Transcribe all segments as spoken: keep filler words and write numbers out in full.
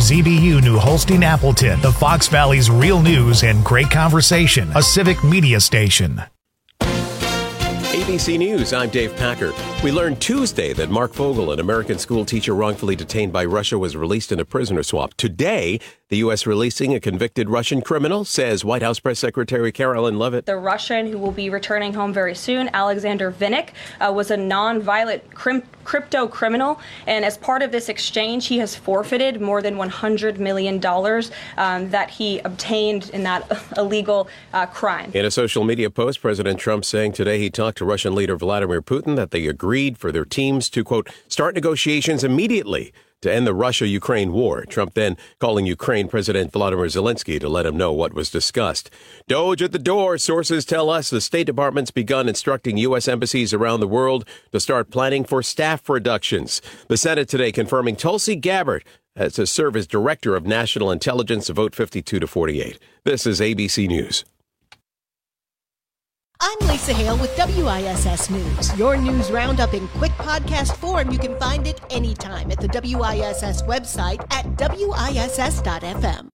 Z B U New Holstein Appleton, the Fox Valley's real news and great conversation, a civic media station. A B C News, I'm Dave Packer. We learned Tuesday that Mark Vogel, an American school teacher wrongfully detained by Russia, was released in a prisoner swap. Today, the U S releasing a convicted Russian criminal, says White House Press Secretary Carolyn Leavitt. The Russian who will be returning home very soon, Alexander Vinnik, uh, was a non-violent crim- crypto criminal. And as part of this exchange, he has forfeited more than one hundred million dollars um, that he obtained in that illegal uh, crime. In a social media post, President Trump saying today he talked to Russian leader Vladimir Putin that they agreed for their teams to, quote, start negotiations immediately to end the Russia-Ukraine war. Trump then calling Ukraine President Volodymyr Zelensky to let him know what was discussed. Doge at the door. Sources tell us the State Department's begun instructing U S embassies around the world to start planning for staff reductions. The Senate today confirming Tulsi Gabbard as to serve as Director of National Intelligence, a vote fifty-two to forty-eight. This is A B C News. I'm Lisa Hale with W I S S News. Your news roundup in quick podcast form. You can find it anytime at the W I S S website at W I S S dot F M.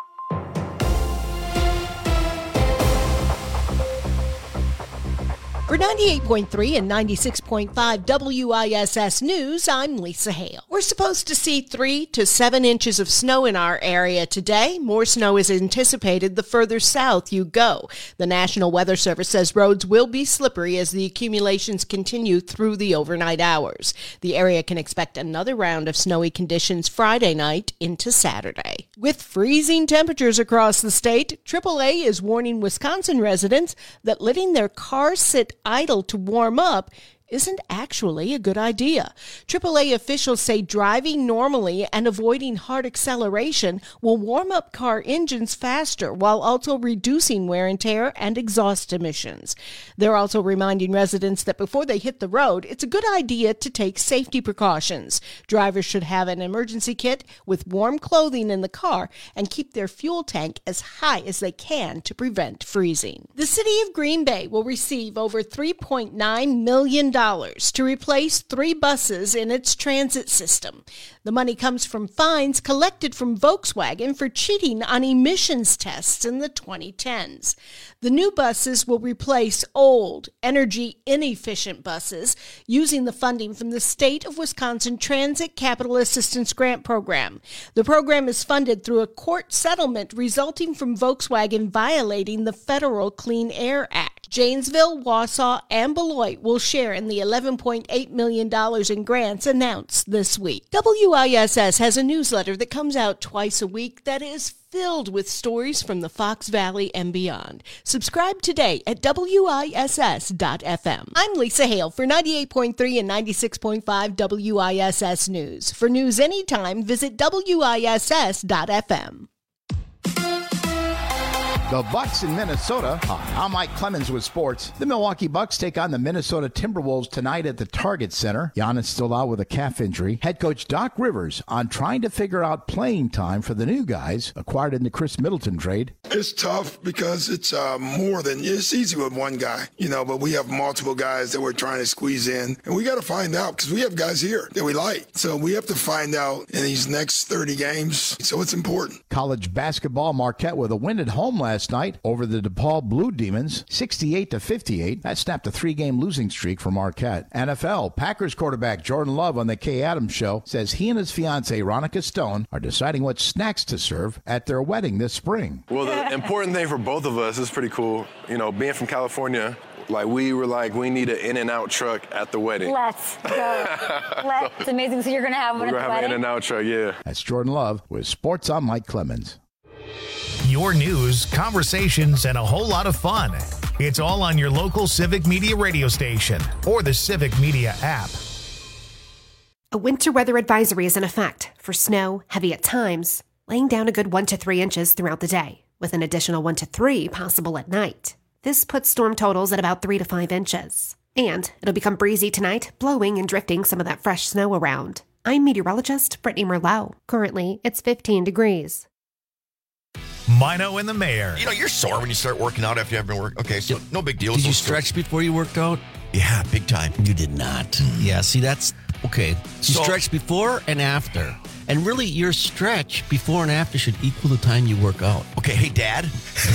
For ninety-eight point three and ninety-six point five W I S S News, I'm Lisa Hale. We're supposed to see three to seven inches of snow in our area today. More snow is anticipated the further south you go. The National Weather Service says roads will be slippery as the accumulations continue through the overnight hours. The area can expect another round of snowy conditions Friday night into Saturday. With freezing temperatures across the state, triple A is warning Wisconsin residents that letting their cars sit idle to warm up isn't actually a good idea. triple A officials say driving normally and avoiding hard acceleration will warm up car engines faster while also reducing wear and tear and exhaust emissions. They're also reminding residents that before they hit the road, it's a good idea to take safety precautions. Drivers should have an emergency kit with warm clothing in the car and keep their fuel tank as high as they can to prevent freezing. The city of Green Bay will receive over three point nine million dollars to replace three buses in its transit system. The money comes from fines collected from Volkswagen for cheating on emissions tests in the twenty tens. The new buses will replace old, energy-inefficient buses using the funding from the State of Wisconsin Transit Capital Assistance Grant Program. The program is funded through a court settlement resulting from Volkswagen violating the Federal Clean Air Act. Janesville, Wausau, and Beloit will share in the eleven point eight million dollars in grants announced this week. W I S S has a newsletter that comes out twice a week that is filled with stories from the Fox Valley and beyond. Subscribe today at W I S S dot F M. I'm Lisa Hale for ninety-eight point three and ninety-six point five W I S S News. For news anytime, visit W I S S dot F M. The Bucks in Minnesota. Hi, I'm Mike Clemens with sports. The Milwaukee Bucks take on the Minnesota Timberwolves tonight at the Target Center. Giannis still out with a calf injury. Head coach Doc Rivers on trying to figure out playing time for the new guys acquired in the Chris Middleton trade. It's tough because it's uh, more than, it's easy with one guy, you know, but we have multiple guys that we're trying to squeeze in. And we got to find out because we have guys here that we like. So we have to find out in these next thirty games. So it's important. College basketball, Marquette with a win at home last night over the DePaul Blue Demons, sixty-eight to fifty-eight. That snapped a three-game losing streak for Marquette. N F L, Packers quarterback Jordan Love on the Kay Adams Show says he and his fiancée, Ronica Stone, are deciding what snacks to serve at their wedding this spring. Well, the important thing for both of us is pretty cool. You know, being from California, like we were like, we need an In-N-Out truck at the wedding. Let's go. Let's. It's amazing. So you're going to have one We're at the going to have wedding? an In-N-Out truck, yeah. That's Jordan Love with Sports on Mike Clemens. Your news, conversations, and a whole lot of fun. It's all on your local Civic Media radio station or the Civic Media app. A winter weather advisory is in effect for snow, heavy at times, laying down a good one to three inches throughout the day, with an additional one to three possible at night. This puts storm totals at about three to five inches. And it'll become breezy tonight, blowing and drifting some of that fresh snow around. I'm meteorologist Brittany Merlot. Currently, it's fifteen degrees. Mino and the Mayor. You know, you're sore when you start working out after you haven't been working. Okay, so no big deal. Did so you stretch before you worked out? Yeah, big time. You did not. Yeah, see, that's Okay, you So- stretch before and after. And really, your stretch before and after should equal the time you work out. Okay, hey, Dad.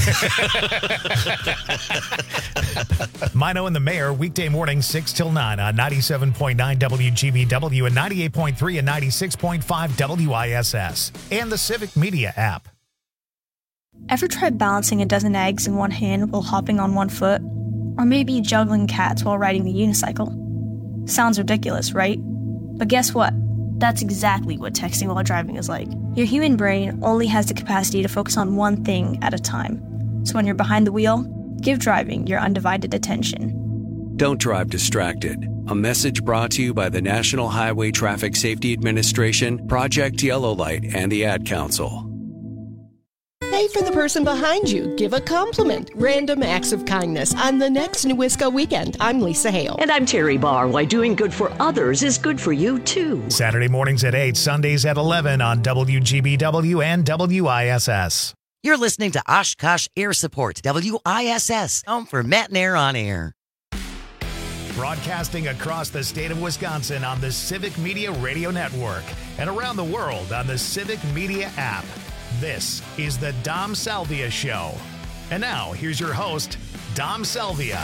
Mino and the Mayor, weekday morning, six till nine on ninety-seven point nine W G B W and ninety-eight point three and ninety-six point five W I S S. And the Civic Media app. Ever tried balancing a dozen eggs in one hand while hopping on one foot? Or maybe juggling cats while riding the unicycle? Sounds ridiculous, right? But guess what? That's exactly what texting while driving is like. Your human brain only has the capacity to focus on one thing at a time. So when you're behind the wheel, give driving your undivided attention. Don't drive distracted. A message brought to you by the National Highway Traffic Safety Administration, Project Yellow Light, and the Ad Council. Pay for the person behind you. Give a compliment. Random acts of kindness on the next Newisco Weekend. I'm Lisa Hale. And I'm Terry Barr. Why doing good for others is good for you, too. Saturday mornings at eight, Sundays at eleven on W G B W and W I S S. You're listening to Oshkosh Air Support, W I S S, home for Matt and Air on Air. Broadcasting across the state of Wisconsin on the Civic Media Radio Network and around the world on the Civic Media app. This is the Dom Salvia Show. And now, here's your host, Dom Salvia.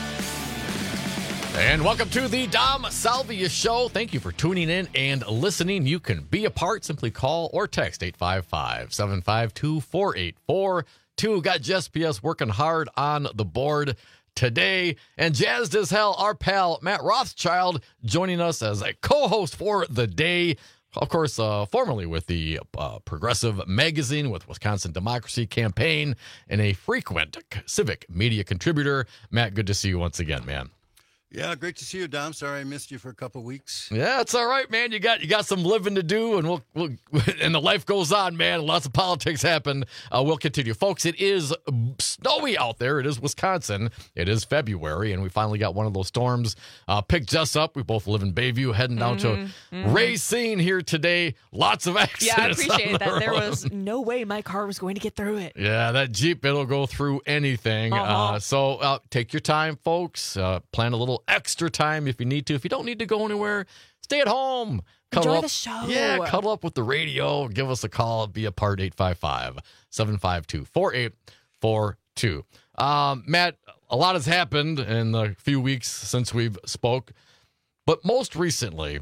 And welcome to the Dom Salvia Show. Thank you for tuning in and listening. You can be a part. Simply call or text eight five five, seven five two, four eight four two. Got Jess P S working hard on the board today. And jazzed as hell, our pal Matt Rothschild joining us as a co-host for the day. Of course, uh, formerly with the uh, Progressive Magazine, with Wisconsin Democracy Campaign, and a frequent civic media contributor. Matt, good to see you once again, man. Yeah, great to see you, Dom. Sorry I missed you for a couple weeks. Yeah, it's all right, man. You got you got some living to do, and we'll, we'll and the life goes on, man. Lots of politics happen. Uh, we'll continue, folks. It is snowy out there. It is Wisconsin. It is February, and we finally got one of those storms uh, picked us up. We both live in Bayview, heading down mm-hmm, to mm-hmm. Racine here today. Lots of accidents. Yeah, I appreciate the that. road. There was no way my car was going to get through it. Yeah, that Jeep, it'll go through anything. Uh-huh. Uh, so uh, take your time, folks. Uh, plan a little extra time if you need to. If you don't need to go anywhere, stay at home. Cuddle Enjoy up. the show. Yeah, cuddle up with the radio. Give us a call. Be a part, eight five five, seven five two, four eight four two. Um, Matt, a lot has happened in the few weeks since we've spoke, but most recently,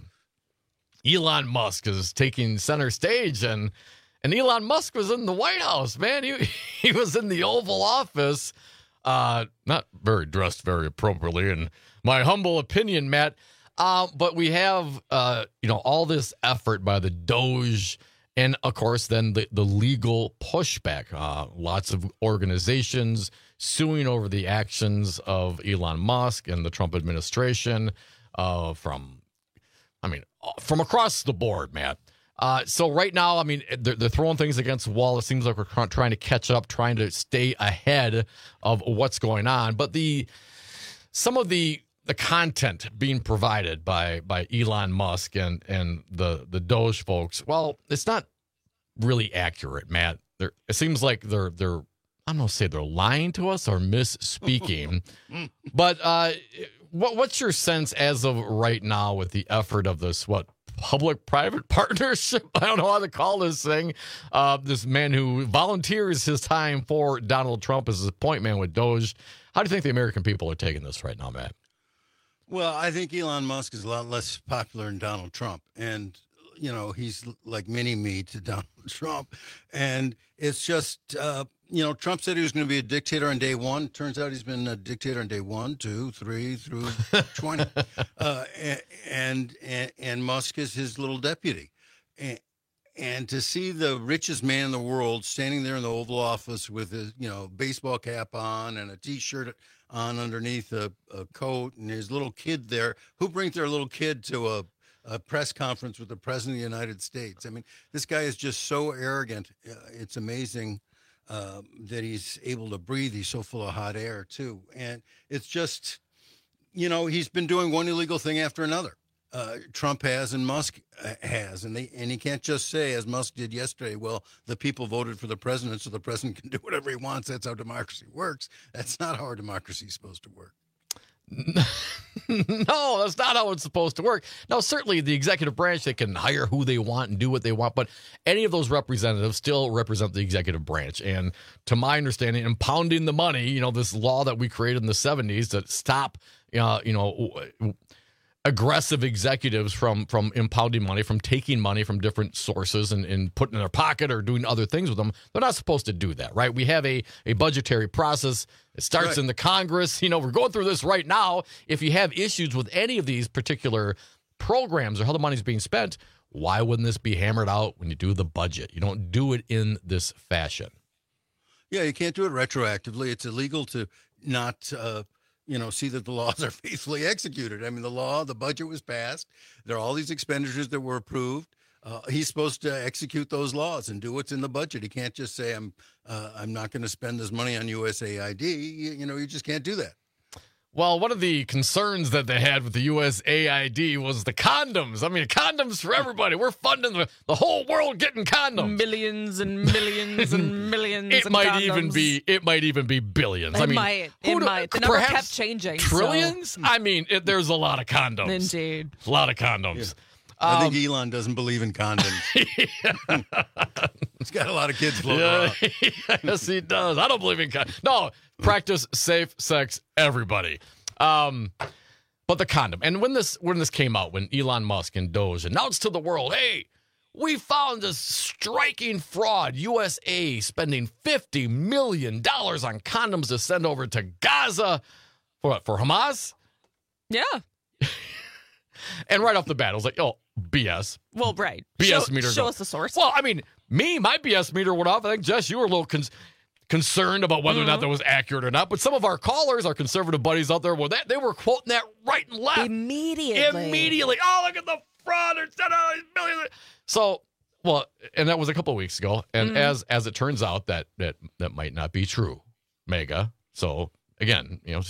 Elon Musk is taking center stage, and and Elon Musk was in the White House, man. He, he was in the Oval Office, uh, not very dressed very appropriately, in my humble opinion, Matt. Uh, but we have, uh, you know, all this effort by the Doge, and of course, then the, the legal pushback. Uh, lots of organizations suing over the actions of Elon Musk and the Trump administration, uh, from, I mean, from across the board, Matt. Uh, so right now, I mean, they're, they're throwing things against the wall. It seems like we're trying to catch up, trying to stay ahead of what's going on. But the some of the the content being provided by by Elon Musk and and the the Doge folks, well, it's not really accurate, Matt. They're, it seems like they're they're I don't know, say they're lying to us or misspeaking. But uh, what what's your sense as of right now with the effort of this what? Public-private partnership? I don't know how to call this thing. Uh, this man who volunteers his time for Donald Trump as his point man with Doge. How do you think the American people are taking this right now, Matt? Well, I think Elon Musk is a lot less popular than Donald Trump. And, you know, he's like mini-me to Donald Trump. And it's just, uh, you know, Trump said he was going to be a dictator on day one. Turns out he's been a dictator on day one, two, three, through twenty. Uh, and, and and Musk is his little deputy. And, and to see the richest man in the world standing there in the Oval Office with his, you know, baseball cap on and a T-shirt on underneath a, a coat, and his little kid there, who brings their little kid to a, a press conference with the President of the United States? I mean, this guy is just so arrogant. Uh, it's amazing. Uh, that he's able to breathe. He's so full of hot air, too. And it's just, you know, he's been doing one illegal thing after another. Uh, Trump has and Musk has. And they and he can't just say, as Musk did yesterday, well, the people voted for the president, so the president can do whatever he wants. That's how democracy works. That's not how our democracy is supposed to work. No, that's not how it's supposed to work. Now, certainly the executive branch, they can hire who they want and do what they want, but any of those representatives still represent the executive branch. And to my understanding, impounding the money, you know, this law that we created in the seventies to stop, uh, you know, aggressive executives from from impounding money, from taking money from different sources and, and putting it in their pocket or doing other things with them. They're not supposed to do that, right? We have a, a budgetary process. It starts right. in the Congress. You know, we're going through this right now. If you have issues with any of these particular programs or how the money's being spent, why wouldn't this be hammered out when you do the budget? You don't do it in this fashion. Yeah, you can't do it retroactively. It's illegal to not uh you know, see that the laws are faithfully executed. I mean, the law, the budget was passed. There are all these expenditures that were approved. Uh, he's supposed to execute those laws and do what's in the budget. He can't just say, I'm uh, I'm not going to spend this money on U S A I D. You, you know, you just can't do that. Well, one of the concerns that they had with the U S A I D was the condoms. I mean, condoms for everybody. We're funding the, the whole world getting condoms. Millions and millions and millions it of might condoms. even be it might even be billions. It I mean, might. It who might. The do, number kept changing. Trillions? So. I mean, it, there's a lot of condoms. Indeed. A lot of condoms. Yeah. I think um, Elon doesn't believe in condoms. He's got a lot of kids floating yeah, around. Yes, he does. I don't believe in condoms. No, practice safe sex, everybody. Um, but the condom. And when this when this came out, when Elon Musk and Doge announced to the world, hey, we found this striking fraud. U S A spending fifty million dollars on condoms to send over to Gaza. For what? For Hamas? Yeah. And right off the bat, I was like, oh, B S. Well, right. B S show, meter. Show go. us the source. Well, I mean, me, my B S meter went off. I think, Jess, you were a little con- concerned about whether mm-hmm. or not that was accurate or not. But some of our callers, our conservative buddies out there, well, that, they were quoting that right and left. Immediately. Immediately. Oh, look at the fraud. There's all these millions. So, well, and that was a couple of weeks ago. And mm-hmm. as as it turns out, that, that that might not be true. Mega. So, again, you know,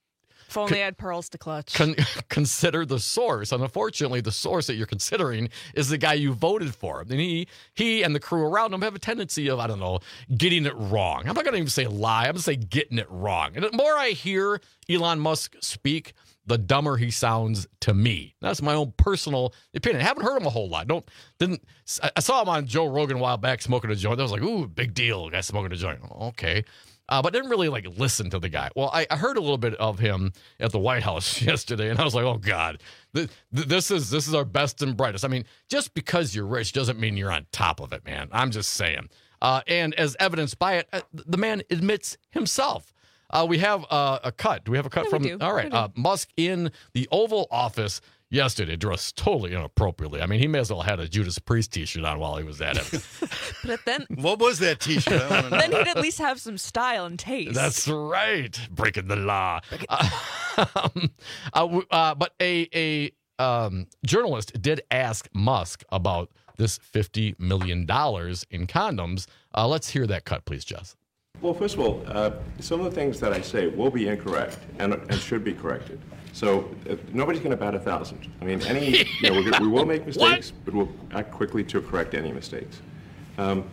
if only I had pearls to clutch. Con- consider the source. And unfortunately, the source that you're considering is the guy you voted for. And he he and the crew around him have a tendency of, I don't know, getting it wrong. I'm not going to even say lie. I'm going to say getting it wrong. And the more I hear Elon Musk speak, the dumber he sounds to me. That's my own personal opinion. I haven't heard him a whole lot. Don't didn't. I saw him on Joe Rogan a while back smoking a joint. I was like, ooh, big deal, guy smoking a joint. Okay. Uh, but didn't really like listen to the guy. Well, I, I heard a little bit of him at the White House yesterday, and I was like, "Oh God, this, this is this is our best and brightest." I mean, just because you're rich doesn't mean you're on top of it, man. I'm just saying. Uh, and as evidenced by it, uh, the man admits himself. Uh, we have uh, a cut. Do we have a cut yeah, from? We do. All right, uh, Musk in the Oval Office yesterday, dressed totally inappropriately. I mean, he may as well had a Judas Priest T-shirt on while he was at it. But then, what was that T-shirt? I wanna know. Then he'd at least have some style and taste. That's right, breaking the law. Uh, um, uh, uh, but a a um, journalist did ask Musk about this fifty million dollars in condoms. Uh, let's hear that cut, please, Jess. Well, first of all, uh, some of the things that I say will be incorrect and, and should be corrected. So uh, nobody's going to bat a thousand. I mean, any you know, we're, we will make mistakes, but we'll act quickly to correct any mistakes. Um,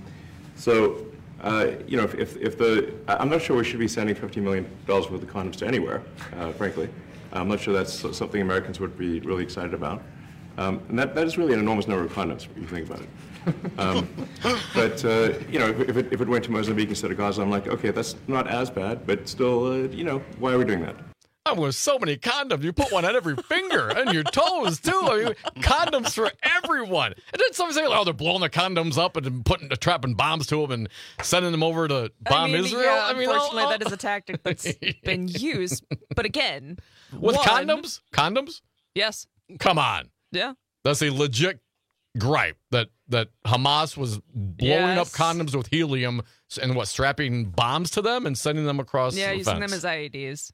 so, uh, you know, if, if, if the, I'm not sure we should be sending fifty million dollars worth of condoms to anywhere, uh, frankly. I'm not sure that's something Americans would be really excited about. Um, and that, that is really an enormous number of condoms, if you think about it. Um, but, uh, you know, if it, if it went to Mozambique instead of Gaza, I'm like, okay, that's not as bad, but still, uh, you know, why are we doing that? Oh, with so many condoms, you put one on every finger and your toes too. I mean, condoms for everyone. And then somebody say, "Oh, they're blowing the condoms up and putting, trapping bombs to them and sending them over to bomb I mean, Israel." Yeah, I mean, unfortunately, oh, oh. that is a tactic that's been used. But again, with one, condoms, condoms, yes, come on, yeah, that's a legit gripe that that Hamas was blowing yes. up condoms with helium and what strapping bombs to them and sending them across. Yeah, the using fence. them as I E Ds.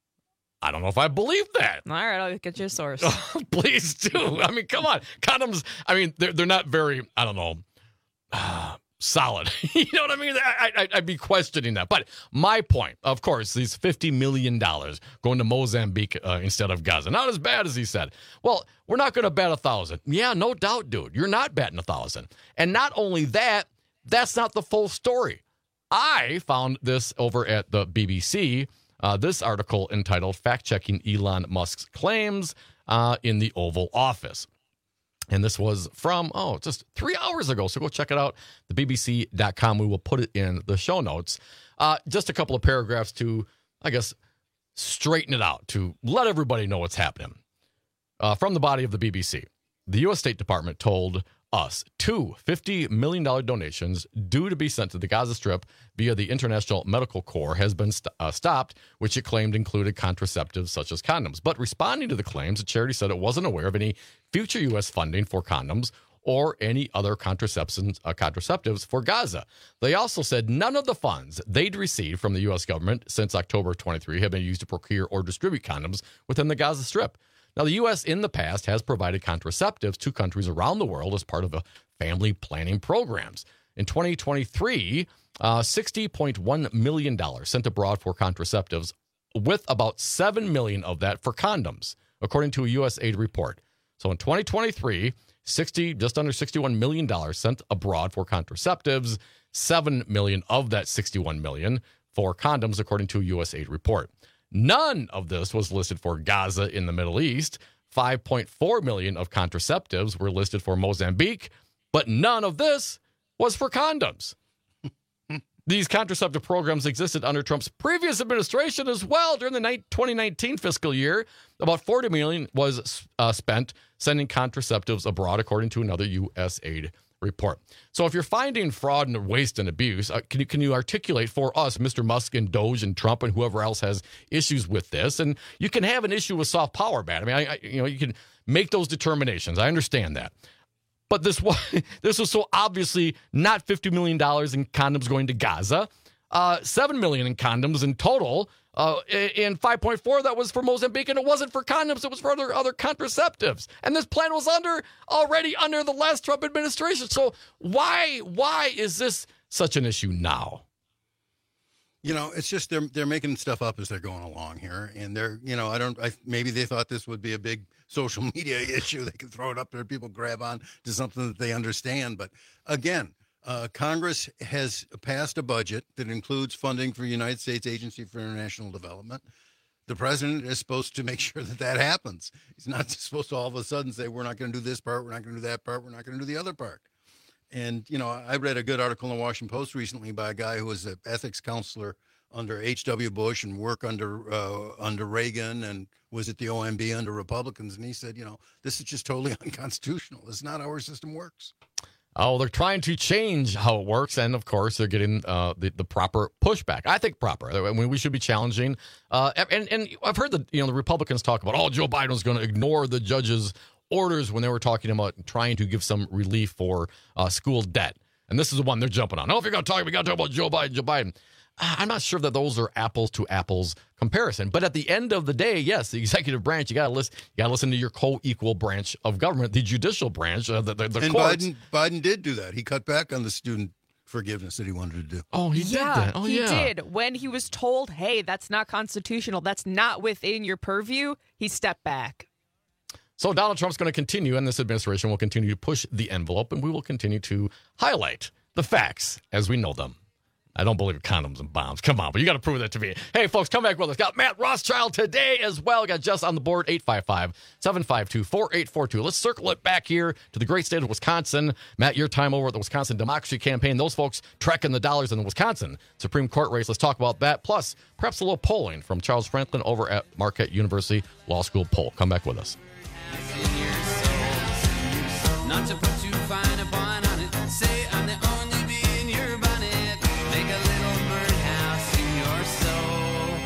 I don't know if I believe that. All right, I'll get you a source. Please do. I mean, come on. Condoms, I mean, they're, they're not very, I don't know, uh, solid. You know what I mean? I, I, I'd be questioning that. But my point, of course, these fifty million dollars going to Mozambique uh, instead of Gaza. Not as bad as he said. Well, we're not going to bet a thousand. Yeah, no doubt, dude. You're not betting a thousand. And not only that, that's not the full story. I found this over at the B B C. Uh, this article entitled Fact-Checking Elon Musk's Claims uh, in the Oval Office. And this was from, oh, just three hours ago. So go check it out, the B B C dot com. We will put it in the show notes. Uh, just a couple of paragraphs to, I guess, straighten it out, to let everybody know what's happening. Uh, from the body of the B B C, the U S State Department told us two fifty million dollars donations due to be sent to the Gaza Strip via the International Medical Corps has been st- uh, stopped, which it claimed included contraceptives such as condoms. But responding to the claims, the charity said it wasn't aware of any future U S funding for condoms or any other contraceptives, uh, contraceptives for Gaza. They also said none of the funds they'd received from the U S government since October twenty-third have been used to procure or distribute condoms within the Gaza Strip. Now, the U S in the past has provided contraceptives to countries around the world as part of a family planning programs. In twenty twenty-three, uh, sixty point one million dollars sent abroad for contraceptives, with about seven million dollars of that for condoms, according to a U S A I D report. So in twenty twenty-three, sixty, just under sixty-one million dollars sent abroad for contraceptives, seven million dollars of that sixty-one million dollars for condoms, according to a U S A I D report. None of this was listed for Gaza in the Middle East. five point four million dollars of contraceptives were listed for Mozambique, but none of this was for condoms. These contraceptive programs existed under Trump's previous administration as well. During the twenty nineteen fiscal year, about forty million dollars was uh, spent sending contraceptives abroad, according to another U S A I D report. So if you're finding fraud and waste and abuse, uh, can you can you articulate for us, Mister Musk and Doge and Trump and whoever else has issues with this? And you can have an issue with soft power, man. I mean, I, I, you know, you can make those determinations. I understand that. But this was, this was so obviously not fifty million dollars in condoms going to Gaza, uh, seven million dollars in condoms in total, uh, and five point four that was for Mozambique, and it wasn't for condoms, it was for other, other contraceptives. And this plan was under already under the last Trump administration. So why why is this such an issue now? You know, it's just they're they're making stuff up as they're going along here, and they're you know I don't I, maybe they thought this would be a big social media issue. They could throw it up there, people grab on to something that they understand. But again, uh, Congress has passed a budget that includes funding for United States Agency for International Development. The president is supposed to make sure that that happens. He's not supposed to all of a sudden say we're not going to do this part, we're not going to do that part, we're not going to do the other part. And, you know, I read a good article in the Washington Post recently by a guy who was an ethics counselor under H W Bush and worked under uh, under Reagan and was at the O M B under Republicans. And he said, you know, this is just totally unconstitutional. It's not how our system works. Oh, they're trying to change how it works. And, of course, they're getting uh, the, the proper pushback. I think proper. I mean, we should be challenging. Uh, and, and I've heard the, you know, the Republicans talk about, oh, Joe Biden's going to ignore the judge's orders when they were talking about trying to give some relief for uh, school debt. And this is the one they're jumping on. Oh, if you're going to talk, we got to talk about Joe Biden, Joe Biden. I'm not sure that those are apples to apples comparison. But at the end of the day, yes, the executive branch, you got to listen. You got to listen to your co-equal branch of government, the judicial branch, uh, the, the, the and courts. Biden, Biden did do that. He cut back on the student forgiveness that he wanted to do. Oh, he yeah, did that. Oh, he yeah. did. When he was told, hey, that's not constitutional, that's not within your purview, he stepped back. So Donald Trump's going to continue, and this administration will continue to push the envelope, and we will continue to highlight the facts as we know them. I don't believe in condoms and bombs. Come on, but you got to prove that to me. Hey, folks, come back with us. Got Matt Rothschild today as well. Got Jess on the board, eight five five, seven five two, four eight four two. Let's circle it back here to the great state of Wisconsin. Matt, your time over at the Wisconsin Democracy Campaign. Those folks trekking the dollars in the Wisconsin Supreme Court race. Let's talk about that. Plus, perhaps a little polling from Charles Franklin over at Marquette University Law School poll. Come back with us. Not to put too fine a point on it. Say I'm the only bee in your bonnet. Make a little birdhouse in your soul.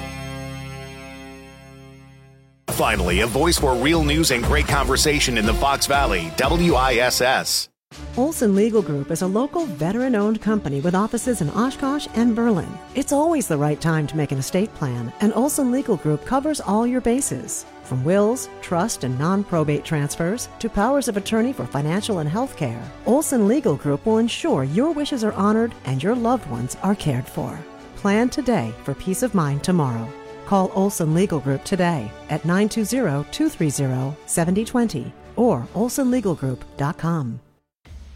Finally, a voice for real news and great conversation in the Fox Valley. W I S S. Olson Legal Group is a local veteran-owned company with offices in Oshkosh and Berlin. It's always the right time to make an estate plan, and Olson Legal Group covers all your bases. From wills, trust, and non-probate transfers to powers of attorney for financial and health care, Olson Legal Group will ensure your wishes are honored and your loved ones are cared for. Plan today for peace of mind tomorrow. Call Olson Legal Group today at nine two zero, two three zero, seven zero two zero or olson legal group dot com.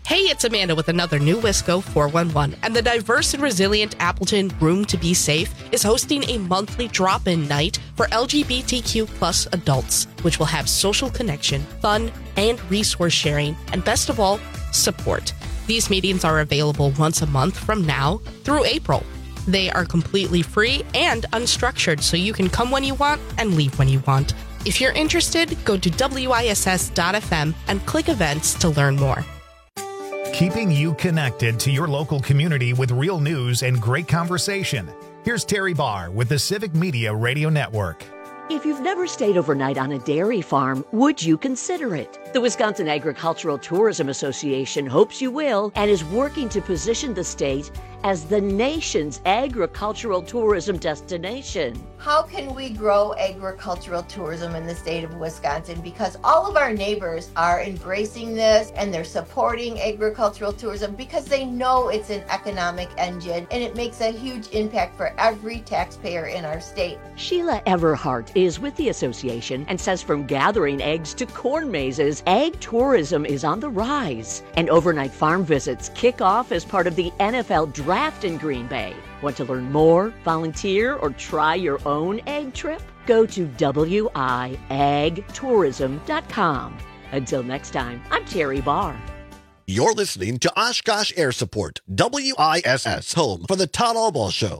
Hey, it's Amanda with another new Wisco four one one, and the diverse and resilient Appleton Room to Be Safe is hosting a monthly drop-in night for L G B T Q plus adults, which will have social connection, fun, and resource sharing, and best of all, support. These meetings are available once a month from now through April. They are completely free and unstructured, so you can come when you want and leave when you want. If you're interested, go to W I S S dot F M and click events to learn more. Keeping you connected to your local community with real news and great conversation. Here's Terry Barr with the Civic Media Radio Network. If you've never stayed overnight on a dairy farm, would you consider it? The Wisconsin Agricultural Tourism Association hopes you will and is working to position the state as the nation's agricultural tourism destination. How can we grow agricultural tourism in the state of Wisconsin? Because all of our neighbors are embracing this and they're supporting agricultural tourism because they know it's an economic engine and it makes a huge impact for every taxpayer in our state. Sheila Everhart is with the association and says from gathering eggs to corn mazes, ag tourism is on the rise. And overnight farm visits kick off as part of the N F L Draft in Green Bay. Want to learn more, volunteer, or try your own egg trip? Go to W I ag tourism dot com. Until next time, I'm Terry Barr. You're listening to Oshkosh Air Support, W I S S, home for the Todd Allball Show.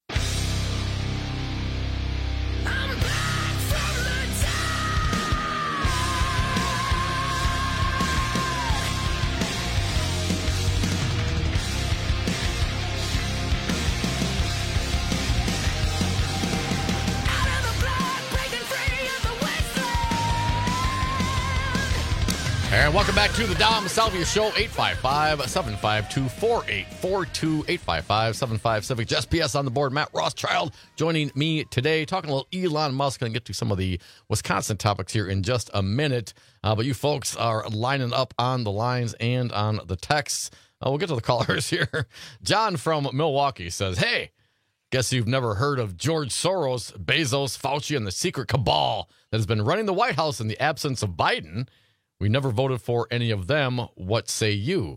And welcome back to the Dom Salvia Show, eight five five, seven five two, four eight four two, eight five five, seven five Civic. Just P S on the board. Matt Rothschild joining me today, talking a little Elon Musk. Going to get to some of the Wisconsin topics here in just a minute. Uh, but you folks are lining up on the lines and on the texts. Uh, we'll get to the callers here. John from Milwaukee says, hey, guess you've never heard of George Soros, Bezos, Fauci, and the secret cabal that has been running the White House in the absence of Biden. We never voted for any of them. What say you?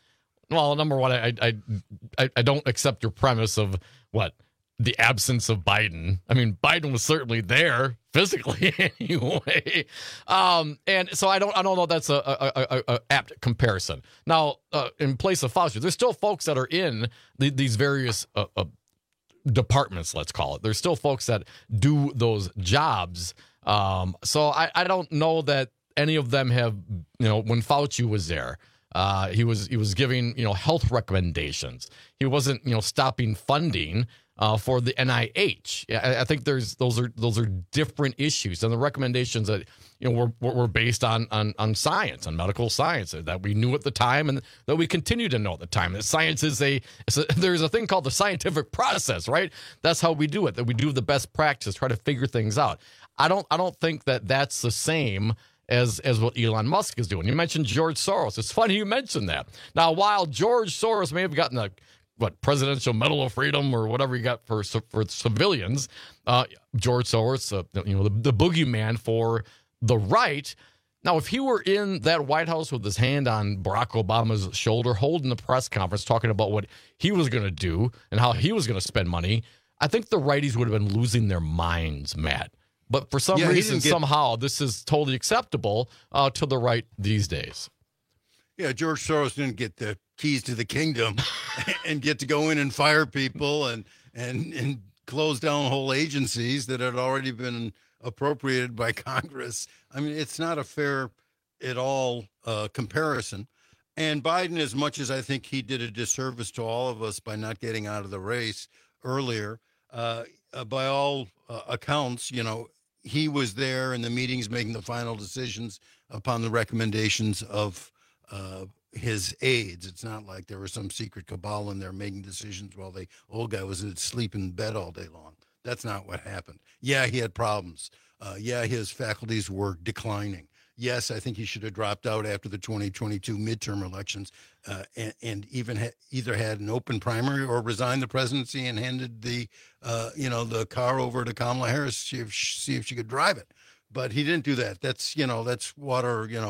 Well, number one, I I I, I don't accept your premise of what the absence of Biden. I mean, Biden was certainly there physically anyway, um, and so I don't I don't know if that's a, a, a, a apt comparison. Now, uh, in place of Fauci, there's still folks that are in the, these various uh, uh, departments. Let's call it. There's still folks that do those jobs. Um, so I, I don't know that any of them have, you know, when Fauci was there, uh, he was he was giving, you know, health recommendations. He wasn't, you know, stopping funding uh, for the N I H. I, I think there's those are those are different issues, and the recommendations that, you know, were were based on on on science, on medical science that we knew at the time, and that we continue to know at the time. That science is a, it's a there's a thing called the scientific process, right? That's how we do it. That we do the best practice, try to figure things out. I don't I don't think that that's the same as as what Elon Musk is doing. You mentioned George Soros. It's funny you mentioned that. Now, while George Soros may have gotten a what Presidential Medal of Freedom or whatever he got for for civilians, uh, George Soros, uh, you know, the, the boogeyman for the right. Now, if he were in that White House with his hand on Barack Obama's shoulder, holding the press conference, talking about what he was going to do and how he was going to spend money, I think the righties would have been losing their minds, Matt. But for some yeah, reason, get, somehow, this is totally acceptable uh, to the right these days. Yeah, George Soros didn't get the keys to the kingdom and get to go in and fire people and, and, and close down whole agencies that had already been appropriated by Congress. I mean, it's not a fair at all uh, comparison. And Biden, as much as I think he did a disservice to all of us by not getting out of the race earlier, uh, uh, by all uh, accounts, you know, he was there in the meetings making the final decisions upon the recommendations of uh, his aides. It's not like there was some secret cabal in there making decisions while the old guy was asleep in bed all day long. That's not what happened. Yeah, he had problems. Uh, yeah, his faculties were declining. Yes, I think he should have dropped out after the twenty twenty-two midterm elections uh, and, and even ha- either had an open primary or resigned the presidency and handed the, uh, you know, the car over to Kamala Harris to see if, see if she could drive it. But he didn't do that. That's, you know, that's water, you know,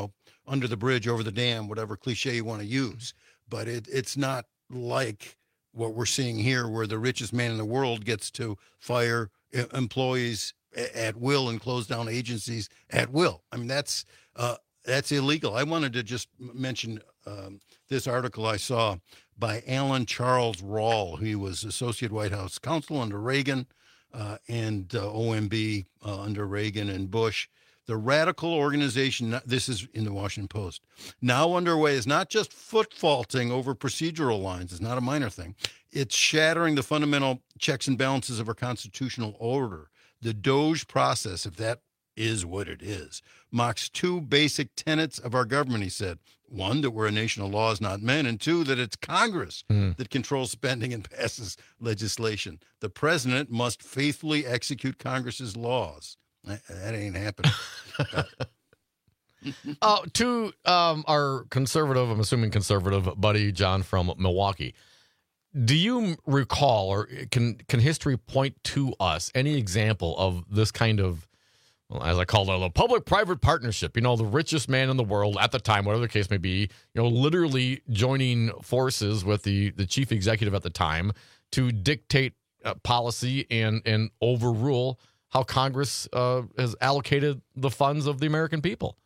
under the bridge, over the dam, whatever cliche you want to use. But it, it's not like what we're seeing here, where the richest man in the world gets to fire employees at will and close down agencies at will. I mean, that's uh, that's illegal. I wanted to just mention um, this article I saw by Alan Charles Rawle. He was Associate White House Counsel under Reagan uh, and uh, O M B uh, under Reagan and Bush. The radical organization, this is in the Washington Post, now underway is not just foot-faulting over procedural lines. It's not a minor thing. It's shattering the fundamental checks and balances of our constitutional order. The Doge process, if that is what it is, mocks two basic tenets of our government, he said. One, that we're a nation of laws, not men, and two, that it's Congress mm. that controls spending and passes legislation. The president must faithfully execute Congress's laws. That ain't happening. uh, to um, our conservative, I'm assuming conservative buddy John from Milwaukee, do you recall, or can can history point to us any example of this kind of, well, as I call it, a public-private partnership? You know, the richest man in the world at the time, whatever the case may be, you know, literally joining forces with the, the chief executive at the time to dictate uh, policy and and overrule how Congress uh, has allocated the funds of the American people.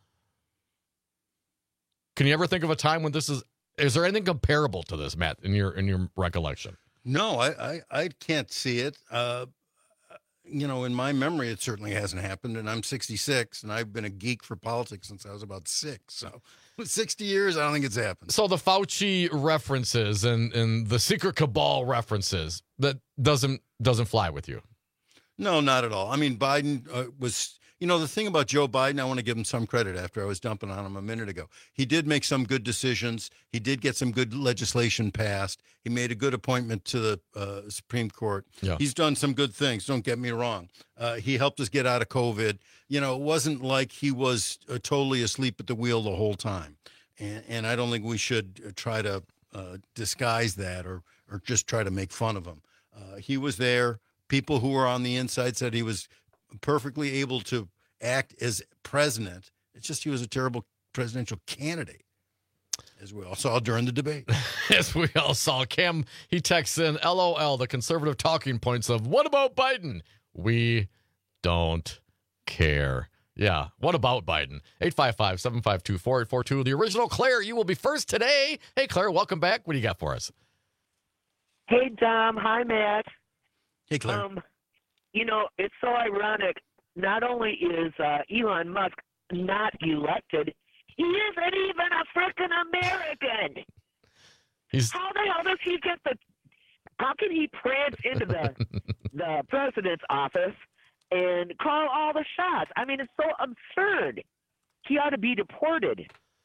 Can you ever think of a time when this is, is there anything comparable to this, Matt, in your in your recollection? No, I, I, I can't see it. Uh, you know, in my memory, it certainly hasn't happened, and I'm sixty-six, and I've been a geek for politics since I was about six. So sixty years, I don't think it's happened. So the Fauci references and, and the secret cabal references, that doesn't doesn't fly with you? No, not at all. I mean, Biden uh, was, you know, the thing about Joe Biden, I want to give him some credit after I was dumping on him a minute ago. He did make some good decisions. He did get some good legislation passed. He made a good appointment to the uh, Supreme Court. Yeah. He's done some good things. Don't get me wrong. Uh, he helped us get out of COVID. You know, it wasn't like he was uh, totally asleep at the wheel the whole time. And, and I don't think we should try to uh, disguise that or, or just try to make fun of him. Uh, he was there. People who were on the inside said he was perfectly able to act as president. It's just he was a terrible presidential candidate, as we all saw during the debate. As we all saw. Cam, he texts in, L O L, the conservative talking points of, what about Biden? We don't care. Yeah, what about Biden? eight five five, seven five two, four eight four two. The original Claire, you will be first today. Hey, Claire, welcome back. What do you got for us? Hey, Dom. Hi, Matt. Hey, Claire. Um, you know, it's so ironic. Not only is uh, Elon Musk not elected, he isn't even a frickin' American. He's... How the hell does he get the? How can he prance into the the president's office and call all the shots? I mean, it's so absurd. He ought to be deported.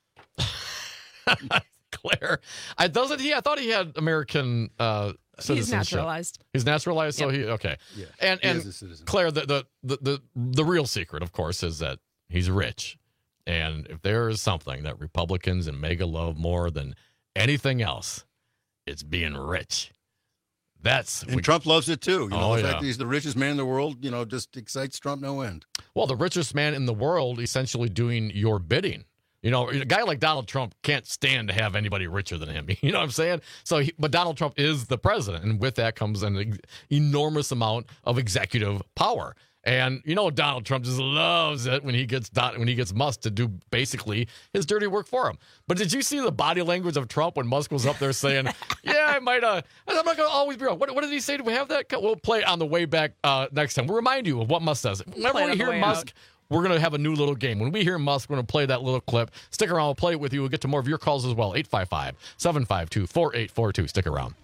Claire, I doesn't he? I thought he had American. Uh, He's naturalized. He's naturalized, so yep. he okay. Yeah, and he and is a citizen. Claire, the, the the the the real secret, of course, is that he's rich. And if there is something that Republicans and MAGA love more than anything else, it's being rich. That's and we, Trump loves it too. You know, oh, the yeah. fact that he's the richest man in the world, you know, just excites Trump no end. Well, the richest man in the world, essentially doing your bidding. You know, a guy like Donald Trump can't stand to have anybody richer than him. You know what I'm saying? So, he, but Donald Trump is the president, and with that comes an enormous amount of executive power. And you know, Donald Trump just loves it when he gets when he gets Musk to do basically his dirty work for him. But did you see the body language of Trump when Musk was up there saying, "Yeah, I might. Uh, I'm not going to always be wrong." What, what did he say? Do we have that? We'll play it on the way back uh, next time. We'll remind you of what Musk says. Whenever we hear Musk, out. we're going to have a new little game. When we hear Musk, we're going to play that little clip. Stick around. We'll play it with you. We'll get to more of your calls as well. eight five five, seven five two, four eight four two. Stick around.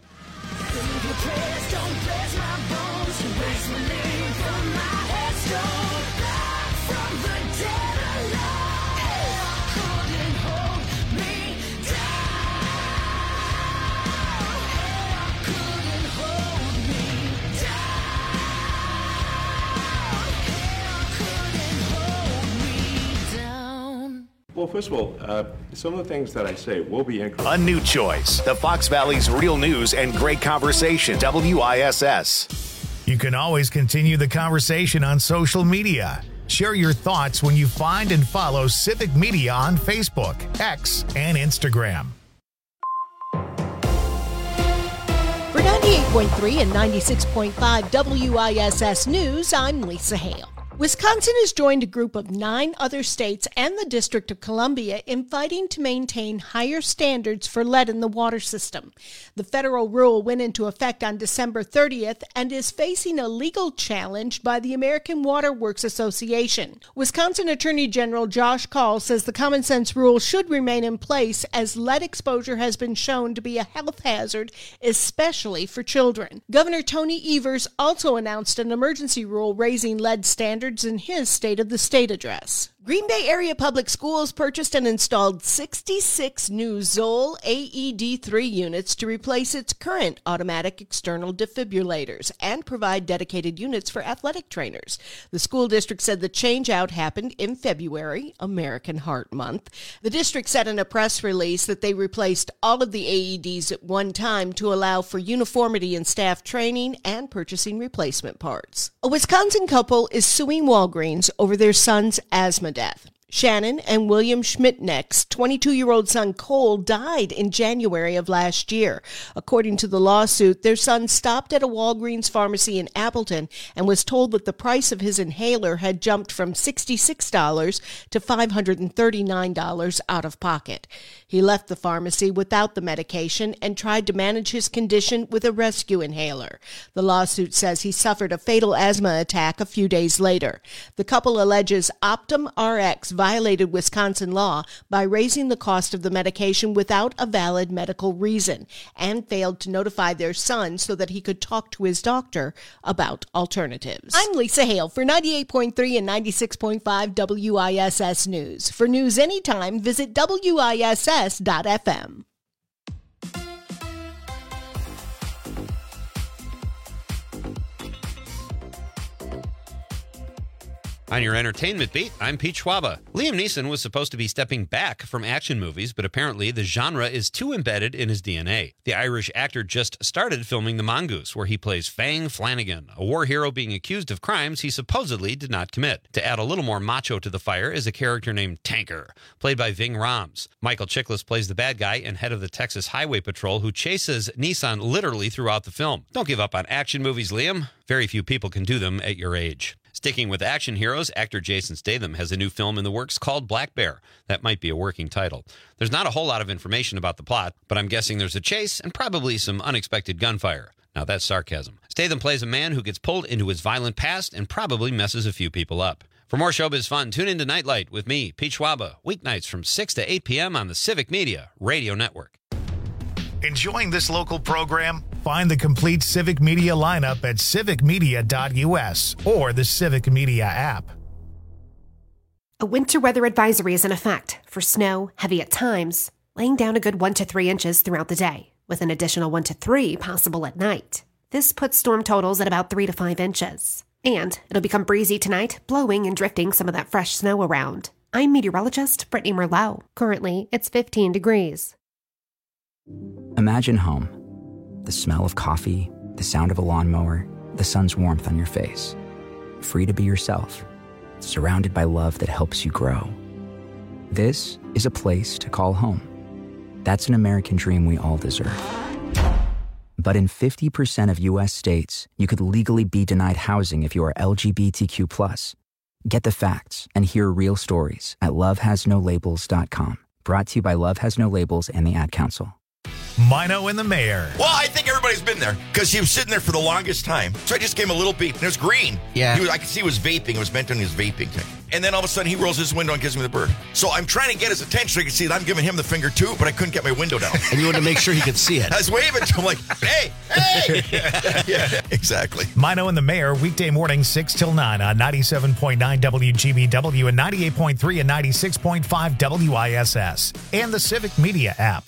Well, first of all, uh, some of the things that I say will be incorrect. A new choice. The Fox Valley's real news and great conversation. W I S S. You can always continue the conversation on social media. Share your thoughts when you find and follow Civic Media on Facebook, X, and Instagram. For ninety-eight point three and ninety-six point five W I S S News, I'm Lisa Hale. Wisconsin has joined a group of nine other states and the District of Columbia in fighting to maintain higher standards for lead in the water system. The federal rule went into effect on December thirtieth and is facing a legal challenge by the American Water Works Association. Wisconsin Attorney General Josh Kaul says the common sense rule should remain in place as lead exposure has been shown to be a health hazard, especially for children. Governor Tony Evers also announced an emergency rule raising lead standards in his State of the State address. Green Bay Area Public Schools purchased and installed sixty-six new Zoll A E D three units to replace its current automatic external defibrillators and provide dedicated units for athletic trainers. The school district said the change-out happened in February, American Heart Month. The district said in a press release that they replaced all of the A E Ds at one time to allow for uniformity in staff training and purchasing replacement parts. A Wisconsin couple is suing Walgreens over their son's asthma death. Shannon and William Schmidtneck's twenty-two-year-old son Cole died in January of last year. According to the lawsuit, their son stopped at a Walgreens pharmacy in Appleton and was told that the price of his inhaler had jumped from sixty-six dollars to five hundred thirty-nine dollars out of pocket. He left the pharmacy without the medication and tried to manage his condition with a rescue inhaler. The lawsuit says he suffered a fatal asthma attack a few days later. The couple alleges Optum R X violated Wisconsin law by raising the cost of the medication without a valid medical reason and failed to notify their son so that he could talk to his doctor about alternatives. I'm Lisa Hale for ninety-eight point three and ninety-six point five W I S S News. For news anytime, visit W I S S dot F M. On your entertainment beat, I'm Pete Schwaba. Liam Neeson was supposed to be stepping back from action movies, but apparently the genre is too embedded in his D N A. The Irish actor just started filming The Mongoose, where he plays Fang Flanagan, a war hero being accused of crimes he supposedly did not commit. To add a little more macho to the fire is a character named Tanker, played by Ving Rhames. Michael Chiklis plays the bad guy and head of the Texas Highway Patrol who chases Neeson literally throughout the film. Don't give up on action movies, Liam. Very few people can do them at your age. Sticking with action heroes, actor Jason Statham has a new film in the works called Black Bear. That might be a working title. There's not a whole lot of information about the plot, but I'm guessing there's a chase and probably some unexpected gunfire. Now that's sarcasm. Statham plays a man who gets pulled into his violent past and probably messes a few people up. For more showbiz fun, tune in to Nightlight with me, Pete Schwaba, weeknights from six to eight p.m. on the Civic Media Radio Network. Enjoying this local program? Find the complete Civic Media lineup at civic media dot U S or the Civic Media app. A winter weather advisory is in effect for snow, heavy at times, laying down a good one to three inches throughout the day, with an additional one to three possible at night. This puts storm totals at about three to five inches. And it'll become breezy tonight, blowing and drifting some of that fresh snow around. I'm meteorologist Brittany Merlot. Currently, it's fifteen degrees. Imagine home. The smell of coffee, the sound of a lawnmower, the sun's warmth on your face. Free to be yourself, surrounded by love that helps you grow. This is a place to call home. That's an American dream we all deserve. But in fifty percent of U S states, you could legally be denied housing if you are L G B T Q plus. Get the facts and hear real stories at love has no labels dot com. Brought to you by Love Has No Labels and the Ad Council. Mino and the Mayor. Well, I think everybody's been there because he was sitting there for the longest time. So I just gave him a little beep, and it was green. Yeah. He was, I could see he was vaping. It was meant on his vaping thing. And then all of a sudden, he rolls his window and gives me the bird. So I'm trying to get his attention so he can see that I'm giving him the finger too, but I couldn't get my window down. And you wanted to make sure he could see it. I was waving to him like, hey, hey. Yeah, exactly. Mino and the Mayor, weekday morning six till nine on ninety-seven point nine W G B W and ninety-eight point three and ninety-six point five W I S S and the Civic Media app.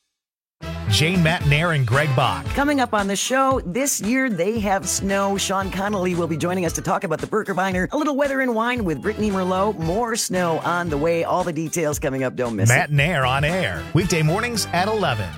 Jane Matnair and Greg Bach. Coming up on the show, this year they have snow. Sean Connolly will be joining us to talk about the Birkebeiner. A little weather and wine with Brittany Merlot. More snow on the way. All the details coming up. Don't miss Matt it. Matnair on air. Weekday mornings at eleven.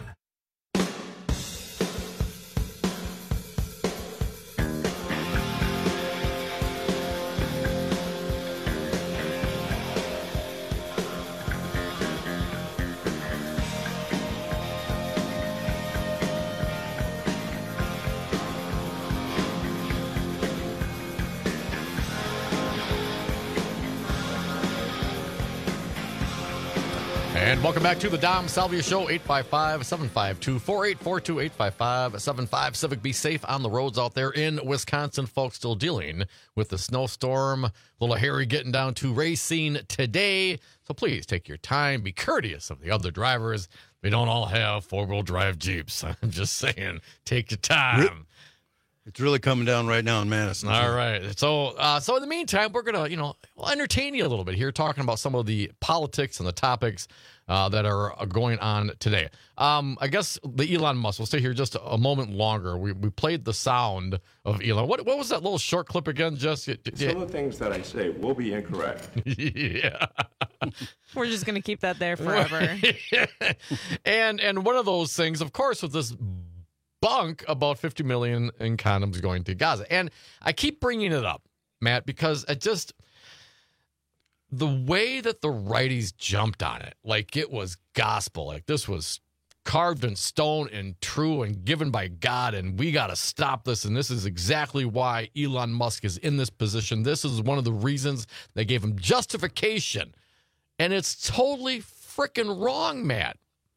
And welcome back to the Dom Salvia Show, eight five five, seven five two, four eight four two, eight five five, seven five. Civic, be safe on the roads out there in Wisconsin. Folks still dealing with the snowstorm. Little Harry getting down to Racine today. So please take your time. Be courteous of the other drivers. We don't all have four-wheel drive Jeeps. I'm just saying, take your time. It's really coming down right now in Madison. All right. So, uh, so in the meantime, we're gonna, you know, we'll entertain you a little bit here, talking about some of the politics and the topics uh, that are going on today. Um, I guess the Elon Musk. We'll stay here just a moment longer. We we played the sound of Elon. What what was that little short clip again? Just some of the things that I say will be incorrect. Yeah. We're just gonna keep that there forever. and and one of those things, of course, with this bunk about fifty million in condoms going to Gaza. And I keep bringing it up, Matt, because it just, the way that the righties jumped on it, like it was gospel, like this was carved in stone and true and given by God, and we got to stop this. And this is exactly why Elon Musk is in this position. This is one of the reasons they gave him justification. And it's totally freaking wrong, Matt.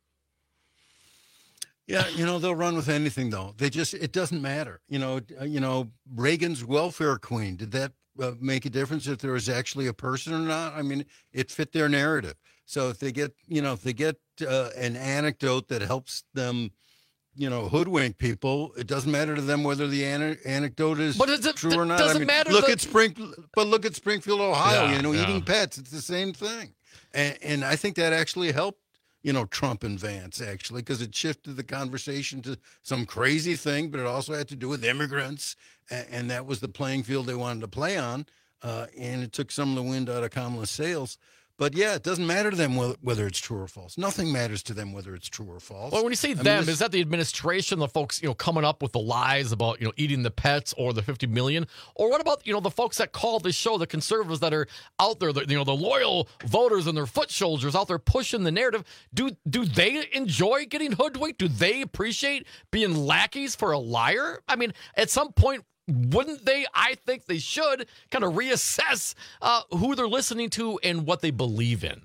Yeah, you know, they'll run with anything, though. They just, it doesn't matter. You know, uh, you know, Reagan's welfare queen, did that uh, make a difference if there was actually a person or not? I mean, it fit their narrative. So if they get, you know, if they get uh, an anecdote that helps them, you know, hoodwink people, it doesn't matter to them whether the ana- anecdote is but it, true or not. Doesn't I mean, matter. Look the... at Spring, but look at Springfield, Ohio. Yeah, you know, yeah. eating pets. It's the same thing, and, and I think that actually helped. You know, Trump and Vance, actually, because it shifted the conversation to some crazy thing, but it also had to do with immigrants, and, and that was the playing field they wanted to play on, uh, and it took some of the wind out of Kamala's sails. But yeah, it doesn't matter to them whether, whether it's true or false. Nothing matters to them whether it's true or false. Well, when you say I them, mean, this, is that the administration, the folks, you know, coming up with the lies about, you know, eating the pets or the fifty million? Or what about, you know, the folks that call this show, the conservatives that are out there, the, you know, the loyal voters and their foot soldiers out there pushing the narrative? Do do they enjoy getting hoodwinked? Do they appreciate being lackeys for a liar? I mean, at some point, wouldn't they? I think they should kind of reassess uh, who they're listening to and what they believe in.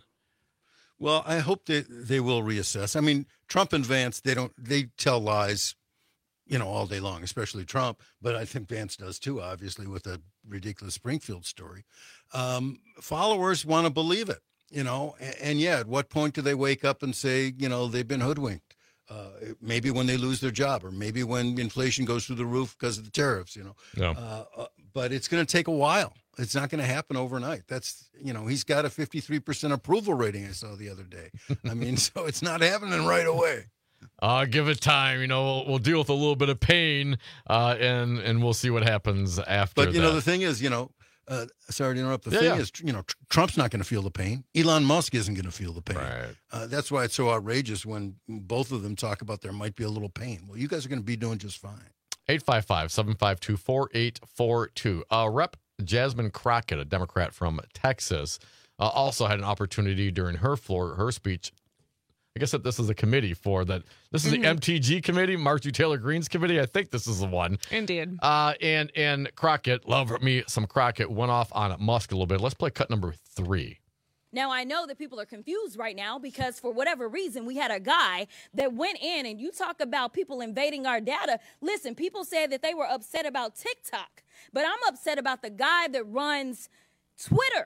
Well, I hope that they will reassess. I mean, Trump and Vance, they don't, they tell lies, you know, all day long, especially Trump. But I think Vance does too, obviously, with the ridiculous Springfield story. Um, followers want to believe it, you know, and, and yeah, at what point do they wake up and say, you know, they've been hoodwinked? Uh, maybe when they lose their job, or maybe when inflation goes through the roof because of the tariffs, you know. Yeah. Uh, uh, but it's going to take a while. It's not going to happen overnight. That's, you know, he's got a fifty-three percent approval rating I saw the other day. I mean, so it's not happening right away. Uh, give it time. You know, we'll, we'll deal with a little bit of pain, uh, and and we'll see what happens after. But, you that. know, the thing is, you know, Uh, sorry to interrupt. The Yeah, thing yeah. is, you know, tr- Trump's not going to feel the pain. Elon Musk isn't going to feel the pain. Right. Uh, that's why it's so outrageous when both of them talk about there might be a little pain. Well, you guys are going to be doing just fine. eight five five, seven five two, four eight four two. Uh, Rep Jasmine Crockett, a Democrat from Texas, uh, also had an opportunity during her floor, her speech. I guess that this is a committee for that. This is Mhm. the M T G committee, Marjorie Taylor Greene's committee. I think this is the one. Indeed. Uh, and and Crockett, love me some Crockett, went off on Musk a little bit. Let's play cut number three. Now, I know that people are confused right now because for whatever reason, we had a guy that went in and you talk about people invading our data. Listen, people said that they were upset about TikTok, but I'm upset about the guy that runs Twitter,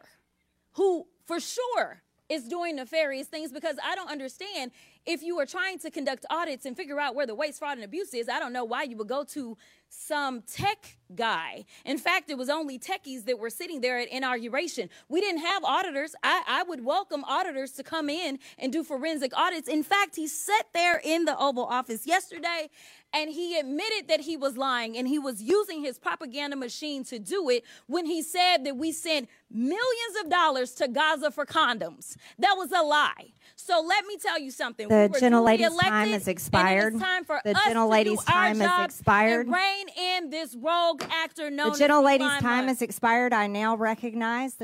who for sure is doing nefarious things, because I don't understand if you are trying to conduct audits and figure out where the waste, fraud, and abuse is. I don't know why you would go to some tech guy. In fact, it was only techies that were sitting there at inauguration. We didn't have auditors. I, I would welcome auditors to come in and do forensic audits. In fact, he sat there in the Oval Office yesterday and he admitted that he was lying and he was using his propaganda machine to do it when he said that we sent millions of dollars to Gaza for condoms. That was a lie. So let me tell you something. The We were gentlelady's duly time elected, has expired. And it is time for The us gentlelady's to do our time has job expired. and rein in this rogue actor known The gentlelady's as time has expired. I now recognize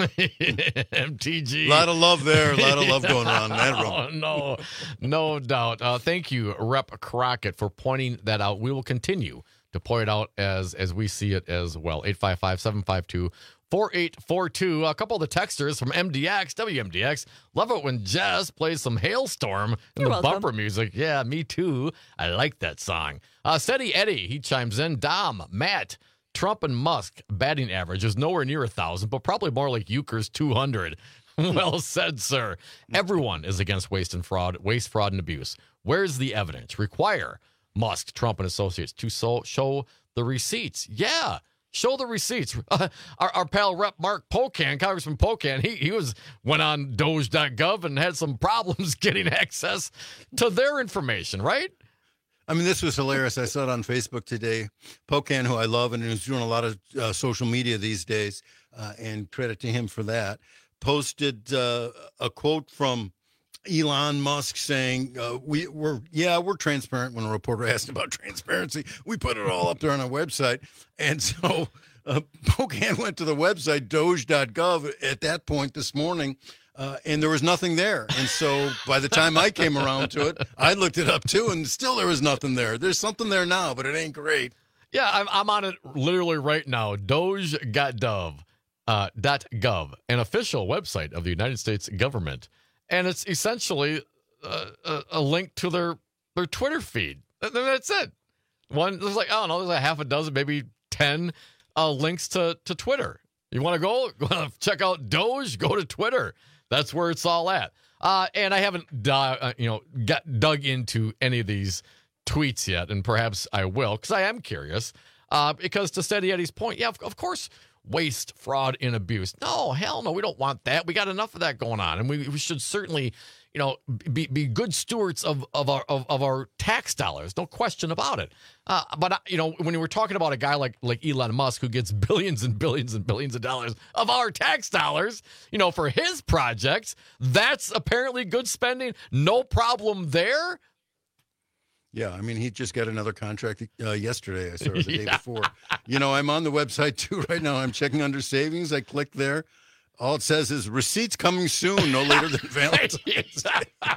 the M T G. A lot of love there. A lot of love going on in that room. Oh, no, no doubt. Uh, thank you, Rep Crockett, for pointing that out. We will continue to point out as as we see it as well. eight five five, seven five two, four eight four two. A couple of the texters from M D X, W M D X. Love it when Jess plays some Hailstorm in You're the welcome. bumper music. Yeah, me too. I like that song. Uh, Steady Eddie, he chimes in. Dom, Matt, Trump and Musk batting average is nowhere near a thousand, but probably more like Euchre's two hundred. Well said, sir. Everyone is against waste and fraud, waste, fraud, and abuse. Where's the evidence? Require Musk, Trump, and associates to so, show the receipts. Yeah, show the receipts. Uh, our, our pal Rep Mark Pocan, Congressman Pocan, he he was went on Doge dot gov and had some problems getting access to their information, right? I mean, this was hilarious. I saw it on Facebook today. Pocan, who I love and who's doing a lot of uh, social media these days, uh, and credit to him for that, posted uh, a quote from Elon Musk saying, uh, we, we're, yeah, we're transparent. When a reporter asked about transparency, we put it all up there on our website. And so uh, Pocan went to the website, Doge dot gov, at that point this morning, uh, and there was nothing there. And so by the time I came around to it, I looked it up too, and still there was nothing there. There's something there now, but it ain't great. Yeah, I'm, I'm on it literally right now. Doge dot gov, uh, .gov, an official website of the United States government. And it's essentially uh, a, a link to their, their Twitter feed. That's it. One, there's like, I don't know, there's a half a dozen, maybe ten uh, links to, to Twitter. You want to go, go check out Doge? Go to Twitter. That's where it's all at. Uh, and I haven't, di- uh, you know, got dug into any of these tweets yet, and perhaps I will, because I am curious. Uh, because to Steady Eddie's point, yeah, of, of course, waste, fraud, and abuse. No, hell no, we don't want that. We got enough of that going on, and we, we should certainly, you know, be be good stewards of of our of, of our tax dollars. No question about it. Uh, but you know, when you were talking about a guy like like Elon Musk who gets billions and billions and billions of dollars of our tax dollars, you know, for his projects, that's apparently good spending. No problem there. Yeah, I mean, he just got another contract uh, yesterday, I saw it the Yeah. day before. You know, I'm on the website, too, right now. I'm checking under savings. I click there. All it says is receipts coming soon, no later than Valentine's Day.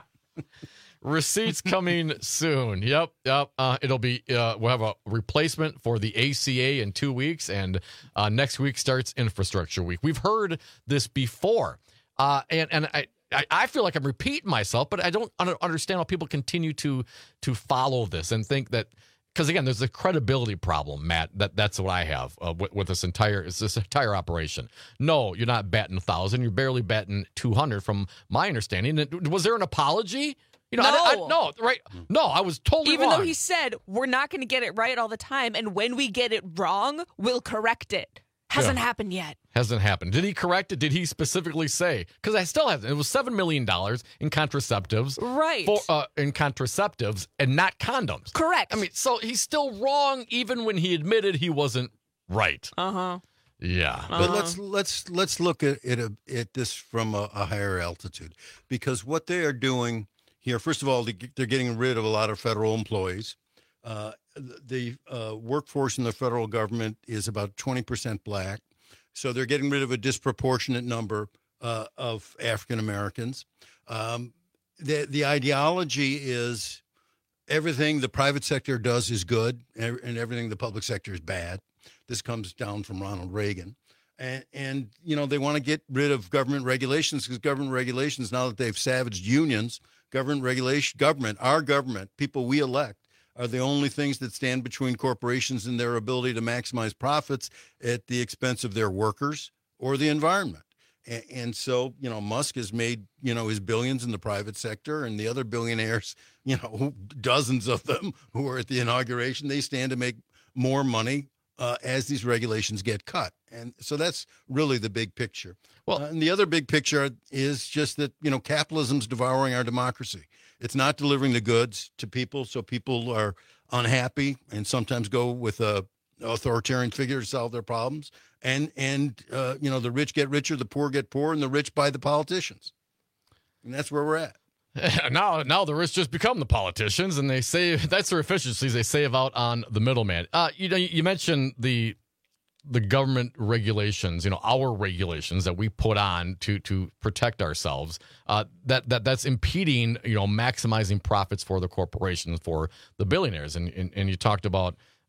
Receipts coming soon. Yep, yep. Uh, it'll be, uh, we'll have a replacement for the A C A in two weeks, and uh, next week starts Infrastructure Week. We've heard this before, uh, and, and I, I, I feel like I'm repeating myself, but I don't un- understand how people continue to to follow this and think that, because again, there's a credibility problem, Matt. That that's what I have uh, with, with this entire it's this entire operation. No, you're not batting a thousand. You're barely batting two hundred, from my understanding. And was there an apology? You know, No. I, I, no, right? No, I was totally Even wrong. though he said we're not going to get it right all the time, and when we get it wrong, we'll correct it. Hasn't Yeah. happened yet. Hasn't happened. Did he correct it? Did he specifically say? Because I still haven't. It was seven million dollars in contraceptives. Right. For, uh, in contraceptives and not condoms. Correct. I mean, so he's still wrong even when he admitted he wasn't right. Uh-huh. Yeah. But let's let's let's look at it at this from a, a higher altitude, because what they are doing here, first of all, they, they're getting rid of a lot of federal employees. Uh, the uh, workforce in the federal government is about twenty percent black, so they're getting rid of a disproportionate number uh, of African Americans. Um, the the ideology is everything the private sector does is good, and and everything the public sector is bad. This comes down from Ronald Reagan. And, and you know, they want to get rid of government regulations, because government regulations, now that they've savaged unions, government regulation, government, our government, people we elect, are the only things that stand between corporations and their ability to maximize profits at the expense of their workers or the environment. And, and so, you know, Musk has made, you know, his billions in the private sector, and the other billionaires, you know, dozens of them who are at the inauguration, they stand to make more money uh, as these regulations get cut. And so that's really the big picture. Well, uh, and the other big picture is just that, you know, capitalism's devouring our democracy. It's not delivering the goods to people, so people are unhappy and sometimes go with a authoritarian figure to solve their problems. And, and uh, you know, the rich get richer, the poor get poor, and the rich buy the politicians. And that's where we're at. Now, now the rich just become the politicians, and they save. That's their efficiencies. They save out on the middleman. Uh, you know, you mentioned the the government regulations. You know, our regulations that we put on to to protect ourselves. Uh, that that that's impeding. You know, maximizing profits for the corporations, for the billionaires. And and, and you talked about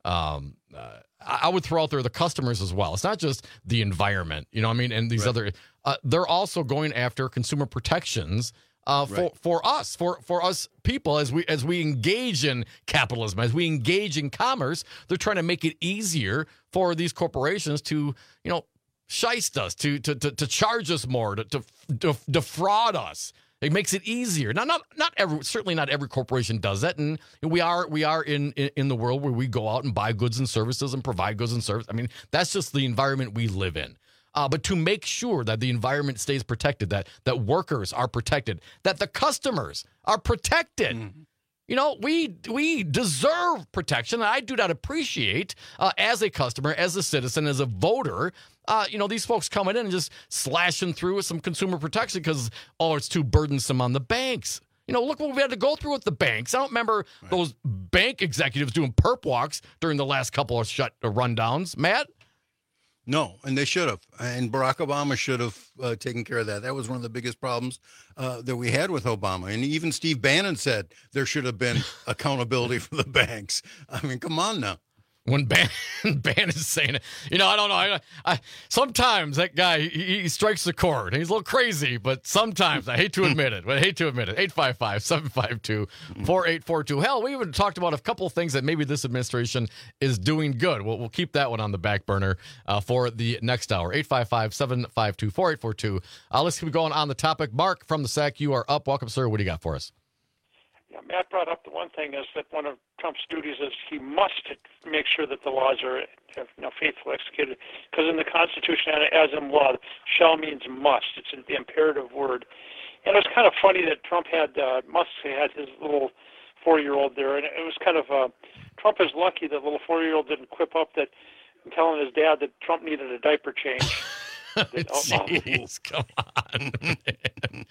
Um, uh, I would throw out there the customers as well. It's not just the environment, you know what I mean? And these right. other, uh, they're also going after consumer protections uh, for, right. for us, for, for us people, as we, as we engage in capitalism, as we engage in commerce, they're trying to make it easier for these corporations to, you know, shiest us, to, to, to, to charge us more, to, to, to defraud us. It makes it easier. Now, not not every certainly not every corporation does that, and we are we are in, in in the world where we go out and buy goods and services and provide goods and services. I mean, that's just the environment we live in. Uh, but to make sure that the environment stays protected, that that workers are protected, that the customers are protected. Mm-hmm. You know, we we deserve protection. And I do not appreciate uh, as a customer, as a citizen, as a voter. Uh, you know, these folks coming in and just slashing through with some consumer protection because, oh, it's too burdensome on the banks. You know, look what we had to go through with the banks. I don't remember right. those bank executives doing perp walks during the last couple of shut uh, rundowns. Matt? No, and they should have. And Barack Obama should have uh, taken care of that. That was one of the biggest problems uh, that we had with Obama. And even Steve Bannon said there should have been accountability for the banks. I mean, come on now. When Ban Ban is saying it, you know, I don't know. I, I sometimes that guy he, he strikes the chord. He's a little crazy, but sometimes I hate to admit it. But I hate to admit it. eight five five, seven five two, four eight four two. Hell, we even talked about a couple of things that maybe this administration is doing good. We'll, we'll keep that one on the back burner uh, for the next hour. eight five five, seven five two, four eight four two. Uh, let's keep going on the topic. Mark from the S A C, you are up. Welcome, sir. What do you got for us? Yeah, Matt brought up the one thing is that one of Trump's duties is he must make sure that the laws are you know, faithfully executed. Because in the Constitution, as in law, shall means must. It's the imperative word. And it was kind of funny that Trump had, uh, Musk had his little four-year-old there. And it was kind of, uh, Trump is lucky that little four-year-old didn't quip up that, telling his dad that Trump needed a diaper change. Jeez, come on, man.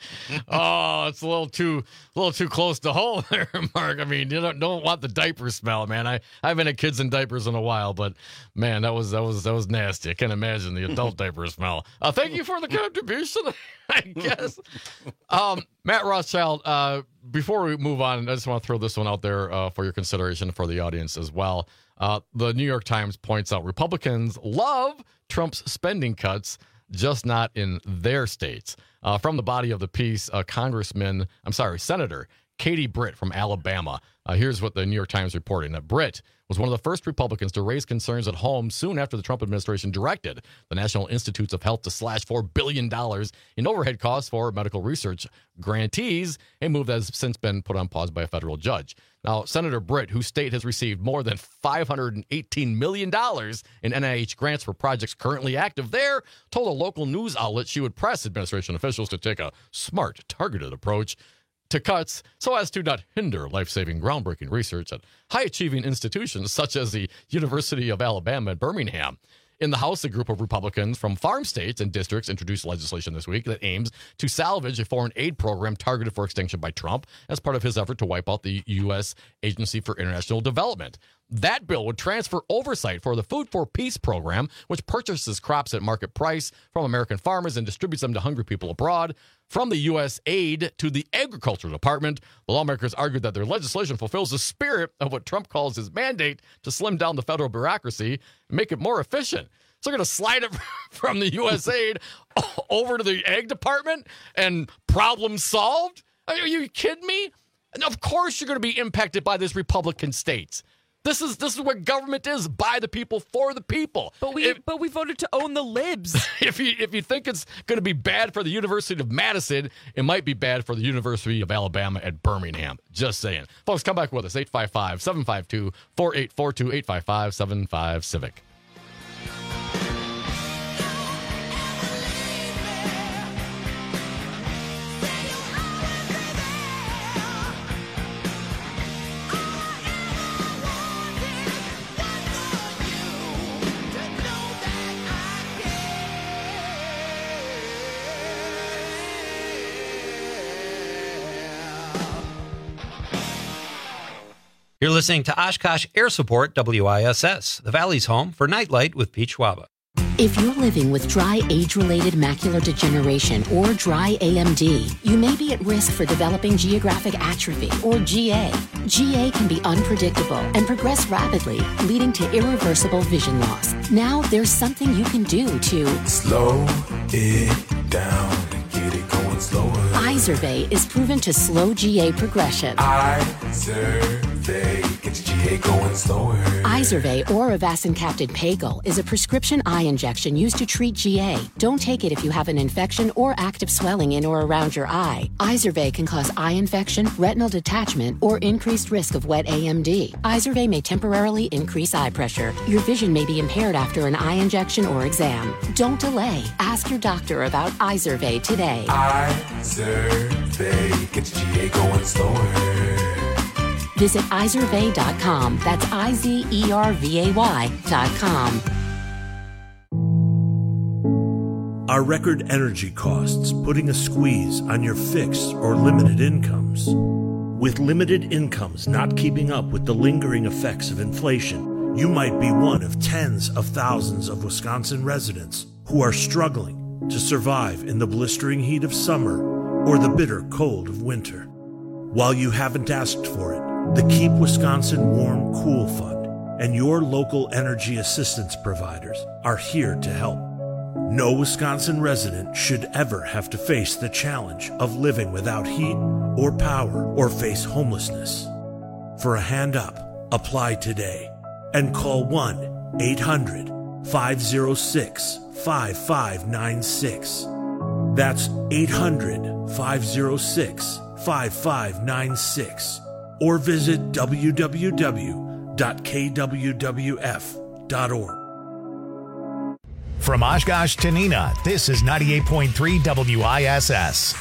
Oh, it's a little too, a little too close to home there, Mark. I mean, you don't don't want the diaper smell, man. I, I haven't had kids in diapers in a while, but man, that was that was that was nasty. I can't imagine the adult diaper smell. Uh, thank you for the contribution, I guess. Um, Matt Rothschild. Uh, before we move on, I just want to throw this one out there uh, for your consideration for the audience as well. Uh, the New York Times points out Republicans love Trump's spending cuts, just not in their states. Uh, from the body of the piece, uh, Congressman, I'm sorry, Senator Katie Britt from Alabama. Uh, here's what the New York Times reporting, that Britt was one of the first Republicans to raise concerns at home soon after the Trump administration directed the National Institutes of Health to slash four billion dollars in overhead costs for medical research grantees, a move that has since been put on pause by a federal judge. Now, Senator Britt, whose state has received more than five hundred eighteen million dollars in N I H grants for projects currently active there, told a local news outlet she would press administration officials to take a smart, targeted approach to cuts so as to not hinder life-saving, groundbreaking research at high-achieving institutions such as the University of Alabama at Birmingham. In the House, a group of Republicans from farm states and districts introduced legislation this week that aims to salvage a foreign aid program targeted for extinction by Trump as part of his effort to wipe out the U S Agency for International Development. That bill would transfer oversight for the Food for Peace program, which purchases crops at market price from American farmers and distributes them to hungry people abroad, from the U S aid to the Agriculture Department. The lawmakers argued that their legislation fulfills the spirit of what Trump calls his mandate to slim down the federal bureaucracy and make it more efficient. So they're going to slide it from the U S aid over to the Ag Department and problem solved? Are you kidding me? And of course you're going to be impacted by this Republican states. This is this is what government is, by the people, for the people. But we if, but we voted to own the libs. If you if you think it's going to be bad for the University of Madison, it might be bad for the University of Alabama at Birmingham. Just saying. Folks, come back with us. eight five five, seven five two, four eight four two, eight five five, seven five Civic. You're listening to Oshkosh Air Support W I S S, the Valley's home for Nightlight with Pete Schwaba. If you're living with dry age-related macular degeneration or dry A M D, you may be at risk for developing geographic atrophy or G A. G A can be unpredictable and progress rapidly, leading to irreversible vision loss. Now there's something you can do to slow it down and get it going slower. Izervay is proven to slow G A progression. Izervay gets G A going slower. Izervay or avacincaptad pagel is a prescription eye injection used to treat G A. Don't take it if you have an infection or active swelling in or around your eye. Izervay can cause eye infection, retinal detachment, or increased risk of wet A M D. Izervay may temporarily increase eye pressure. Your vision may be impaired after an eye injection or exam. Don't delay. Ask your doctor about Izervay today. Izervay gets G A going slower. Visit Izervay dot com. That's I Z E R V A Y dot com. Are record energy costs putting a squeeze on your fixed or limited incomes? With limited incomes not keeping up with the lingering effects of inflation, you might be one of tens of thousands of Wisconsin residents who are struggling to survive in the blistering heat of summer or the bitter cold of winter. While you haven't asked for it, the Keep Wisconsin Warm Cool Fund and your local energy assistance providers are here to help. No Wisconsin resident should ever have to face the challenge of living without heat or power or face homelessness. For a hand up, apply today and call one eight hundred five oh six five five nine six. That's eight hundred five oh six five five nine six. Or visit w w w dot k w w f dot org. From Oshkosh to Neenah, this is ninety-eight point three W I S S.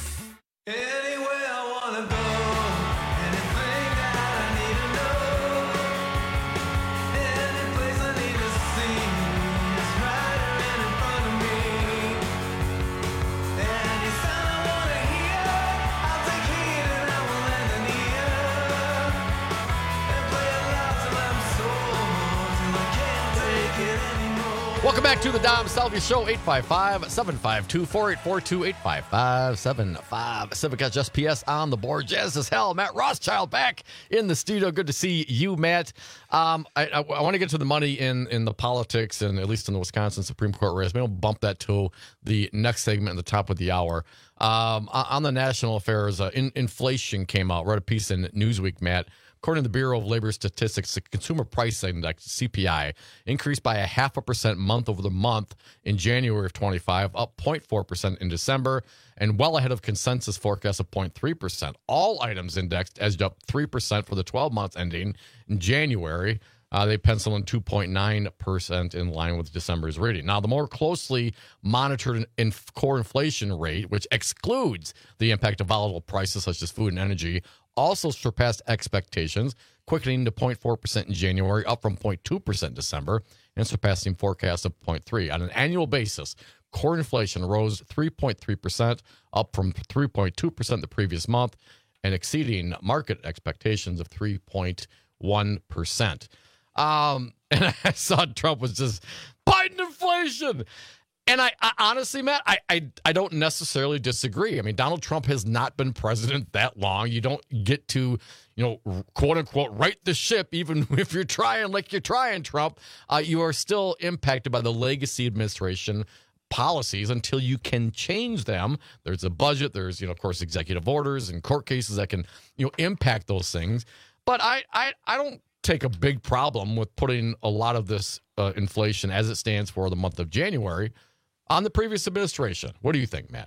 Welcome back to the Dom Salvia Show, eight five five, seven five two, four eight four two, eight five five, seven five. Civic H S P S on the board. Jazz as hell. Matt Rothschild back in the studio. Good to see you, Matt. Um, I, I, I want to get to the money in, in the politics and at least in the Wisconsin Supreme Court race. Maybe we'll bump that to the next segment at the top of the hour. Um, on the national affairs, uh, in, inflation came out. Wrote a piece in Newsweek, Matt. According to the Bureau of Labor Statistics, the Consumer Price Index, C P I, increased by a half a percent month over the month in January of twenty-five, up zero point four percent in December, and well ahead of consensus forecast of zero point three percent. All items indexed edged up three percent for the twelve months ending in January. Uh, they pencil in two point nine percent in line with December's reading. Now, the more closely monitored in core inflation rate, which excludes the impact of volatile prices such as food and energy, also surpassed expectations, quickening to zero point four percent in January, up from zero point two percent in December, and surpassing forecasts of zero point three. On an annual basis, core inflation rose three point three percent, up from three point two percent the previous month, and exceeding market expectations of three point one percent. Um, and I saw Trump was just Biden inflation. And I, I honestly, Matt, I, I I don't necessarily disagree. I mean, Donald Trump has not been president that long. You don't get to, you know, quote unquote, right the ship, even if you're trying like you're trying, Trump. Uh, you are still impacted by the legacy administration policies until you can change them. There's a budget. There's, you know, of course, executive orders and court cases that can, you know, impact those things. But I I, I don't take a big problem with putting a lot of this uh, inflation as it stands for the month of January on the previous administration. What do you think, Matt?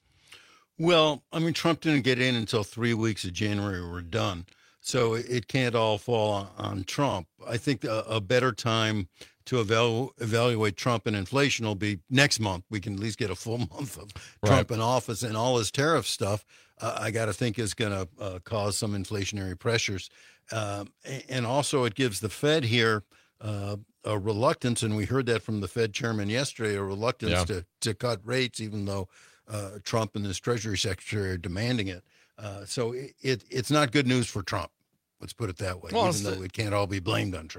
Well, I mean, Trump didn't get in until three weeks of January were done. So it can't all fall on, on Trump. I think a, a better time to evalu- evaluate Trump and inflation will be next month. We can at least get a full month of Right. Trump in office, and all his tariff stuff, uh, I got to think is going to uh, cause some inflationary pressures. Um, a- and also it gives the Fed here uh, a reluctance, and we heard that from the Fed chairman yesterday, a reluctance Yeah. to, to cut rates, even though uh, Trump and his Treasury Secretary are demanding it. Uh, so it, it it's not good news for Trump. Let's put it that way, Well, even though it can't all be blamed on Trump.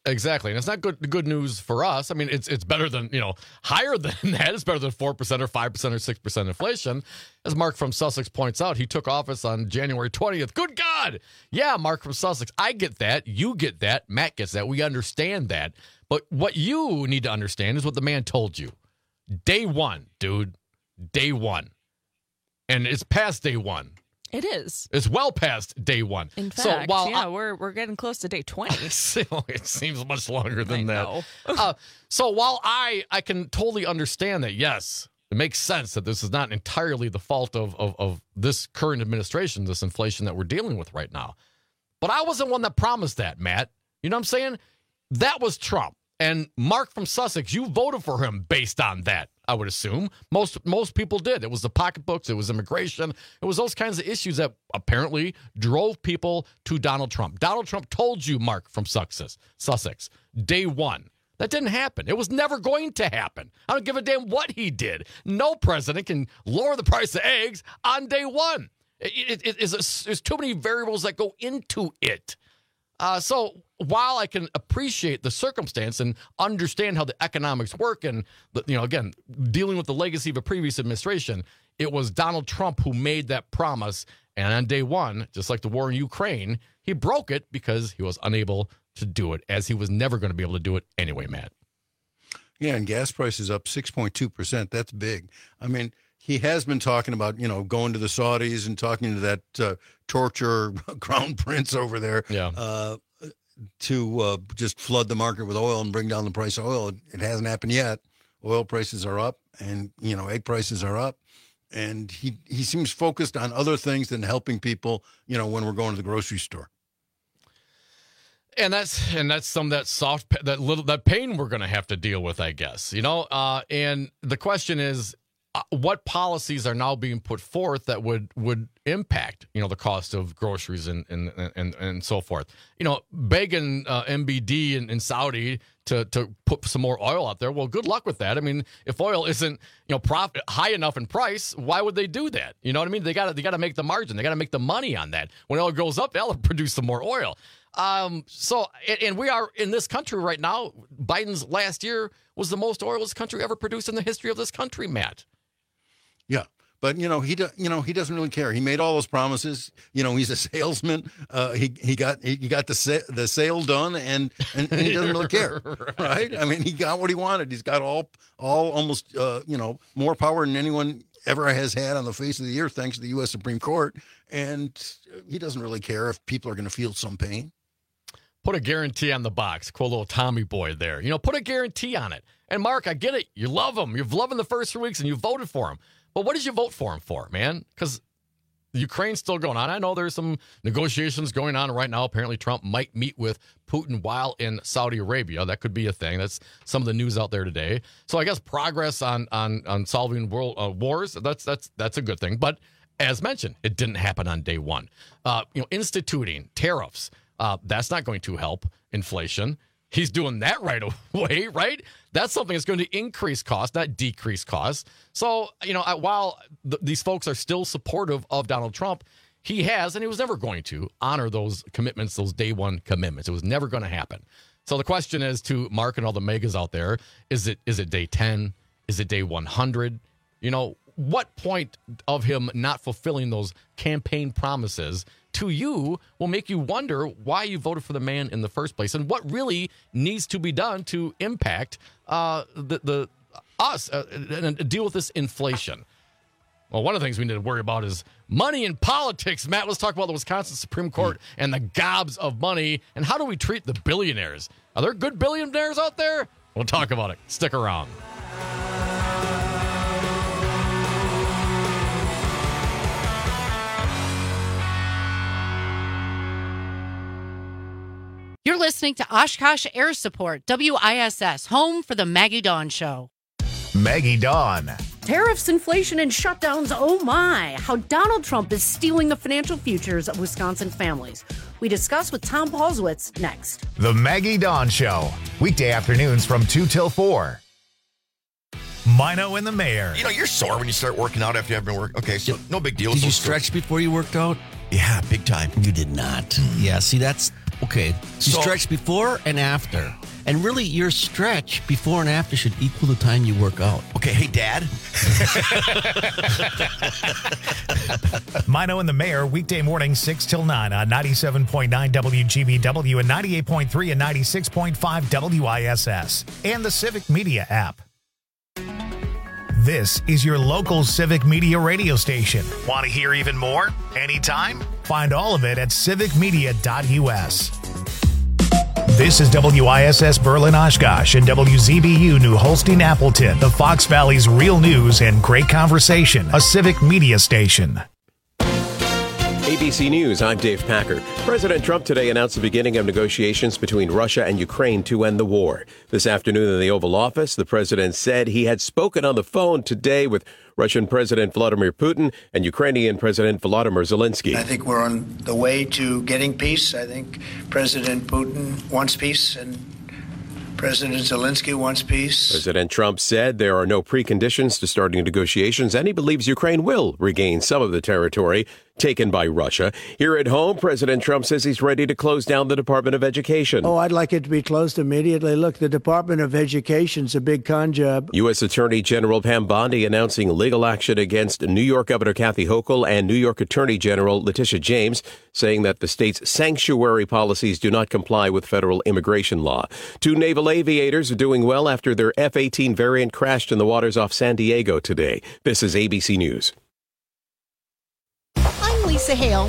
Exactly. And it's not good good news for us. I mean, it's it's better than, you know, higher than that. It's better than four percent or five percent or six percent inflation. As Mark from Sussex points out, he took office on January twentieth. Good God. Yeah, Mark from Sussex. I get that. You get that. Matt gets that. We understand that. But what you need to understand is what the man told you. Day one, dude. Day one. And it's past day one. It is. It's well past day one. In fact, so while yeah, I, we're we're getting close to day twenty. it seems much longer than I that. know. uh, so while I I can totally understand that, yes, it makes sense that this is not entirely the fault of of, of this current administration, this inflation that we're dealing with right now. But I wasn't one that promised that, Matt. You know what I'm saying? That was Trump. And Mark from Sussex, you voted for him based on that, I would assume. Most most people did. It was the pocketbooks. It was immigration. It was those kinds of issues that apparently drove people to Donald Trump. Donald Trump told you, Mark from Sussex, Sussex, day one. That didn't happen. It was never going to happen. I don't give a damn what he did. No president can lower the price of eggs on day one. It, it, it is a, there's too many variables that go into it. Uh, so while I can appreciate the circumstance and understand how the economics work and, the, you know, again, dealing with the legacy of a previous administration, it was Donald Trump who made that promise. And on day one, just like the war in Ukraine, he broke it because he was unable to do it, as he was never going to be able to do it anyway, Matt. Yeah, and gas prices up six point two percent. That's big. I mean, he has been talking about, you know, going to the Saudis and talking to that uh, torture crown prince over there yeah. uh, to uh, just flood the market with oil and bring down the price of oil. It hasn't happened yet. Oil prices are up and, you know, egg prices are up. And he, he seems focused on other things than helping people, you know, when we're going to the grocery store. And that's and that's some of that soft, that little, that pain we're going to have to deal with, I guess, you know. Uh, and the question is, uh, what policies are now being put forth that would would impact, you know, the cost of groceries and and and, and so forth. You know, begging uh, M B D in, in Saudi to to put some more oil out there. Well, good luck with that. I mean, if oil isn't, you know, profit high enough in price, why would they do that? You know what I mean? They got they got to make the margin. They got to make the money on that. When oil goes up, they'll produce some more oil. Um, so, and, and we are in this country right now. Biden's last year was the most oil this country ever produced in the history of this country, Matt. Yeah. But, you know, he do, you know, he doesn't really care. He made all those promises. You know, he's a salesman. Uh, he he got he got the sa- the sale done, and, and, and he doesn't really care, right. right? I mean, he got what he wanted. He's got all all almost uh, you know, more power than anyone ever has had on the face of the earth, thanks to the U S Supreme Court. And he doesn't really care if people are going to feel some pain. Put a guarantee on the box. Quote little Tommy boy there. You know, put a guarantee on it. And Mark, I get it. You love him. You've loved him the first three weeks, and you voted for him. But what did you vote for him for, man? Because Ukraine's still going on. I know there's some negotiations going on right now. Apparently, Trump might meet with Putin while in Saudi Arabia. That could be a thing. That's some of the news out there today. So I guess progress on on on solving world uh, wars. That's that's that's a good thing. But as mentioned, it didn't happen on day one. Uh, you know, instituting tariffs. Uh, that's not going to help inflation. He's doing that right away, right? That's something that's going to increase costs, not decrease costs. So, you know, while th- these folks are still supportive of Donald Trump, he has, and he was never going to, honor those commitments, those day one commitments. It was never going to happen. So the question is to Mark and all the megas out there, is it is it day ten? Is it day one hundred? You know, what point of him not fulfilling those campaign promises to you will make you wonder why you voted for the man in the first place, and what really needs to be done to impact uh, the, the us uh, and deal with this inflation. Well, one of the things we need to worry about is money in politics. Matt, let's talk about the Wisconsin Supreme Court and the gobs of money, and how do we treat the billionaires? Are there good billionaires out there? We'll talk about it. Stick around. You're listening to Oshkosh Air Support, W I S S, home for the Maggie Dawn Show. Maggie Dawn. Tariffs, inflation, and shutdowns, oh my. How Donald Trump is stealing the financial futures of Wisconsin families. We discuss with Tom Paulswitz next. The Maggie Dawn Show, weekday afternoons from two till four. Mino and the Mayor. You know, you're sore when you start working out after you haven't been working. Okay, so no big deal. Did So you stretch before you worked out? Yeah, big time. You did not. Yeah, see, that's Okay, you So- stretch before and after. And really, your stretch before and after should equal the time you work out. Okay, hey, Dad. Mino and the Mayor, weekday morning, six till nine on ninety-seven point nine W G B W and ninety-eight point three and ninety-six point five W I S S and the Civic Media app. This is your local Civic Media radio station. Want to hear even more? Anytime? Find all of it at civic media dot U S. This is W I S S Berlin Oshkosh and W Z B U New Holstein Appleton, the Fox Valley's real news and great conversation, a Civic Media station. A B C News, I'm Dave Packer. President Trump today announced the beginning of negotiations between Russia and Ukraine to end the war. This afternoon in the Oval Office, the president said he had spoken on the phone today with Russian President Vladimir Putin and Ukrainian President Volodymyr Zelensky. I think we're on the way to getting peace. I think President Putin wants peace and President Zelensky wants peace. President Trump said there are no preconditions to starting negotiations, and he believes Ukraine will regain some of the territory taken by Russia. Here at home, President Trump says he's ready to close down the Department of Education. Oh, I'd like it to be closed immediately. Look, the Department of Education's a big con job. U S. Attorney General Pam Bondi announcing legal action against New York Governor Kathy Hochul and New York Attorney General Letitia James, saying that the state's sanctuary policies do not comply with federal immigration law. Two naval aviators are doing well after their F eighteen variant crashed in the waters off San Diego today. This is A B C News. I'm Lisa Hale.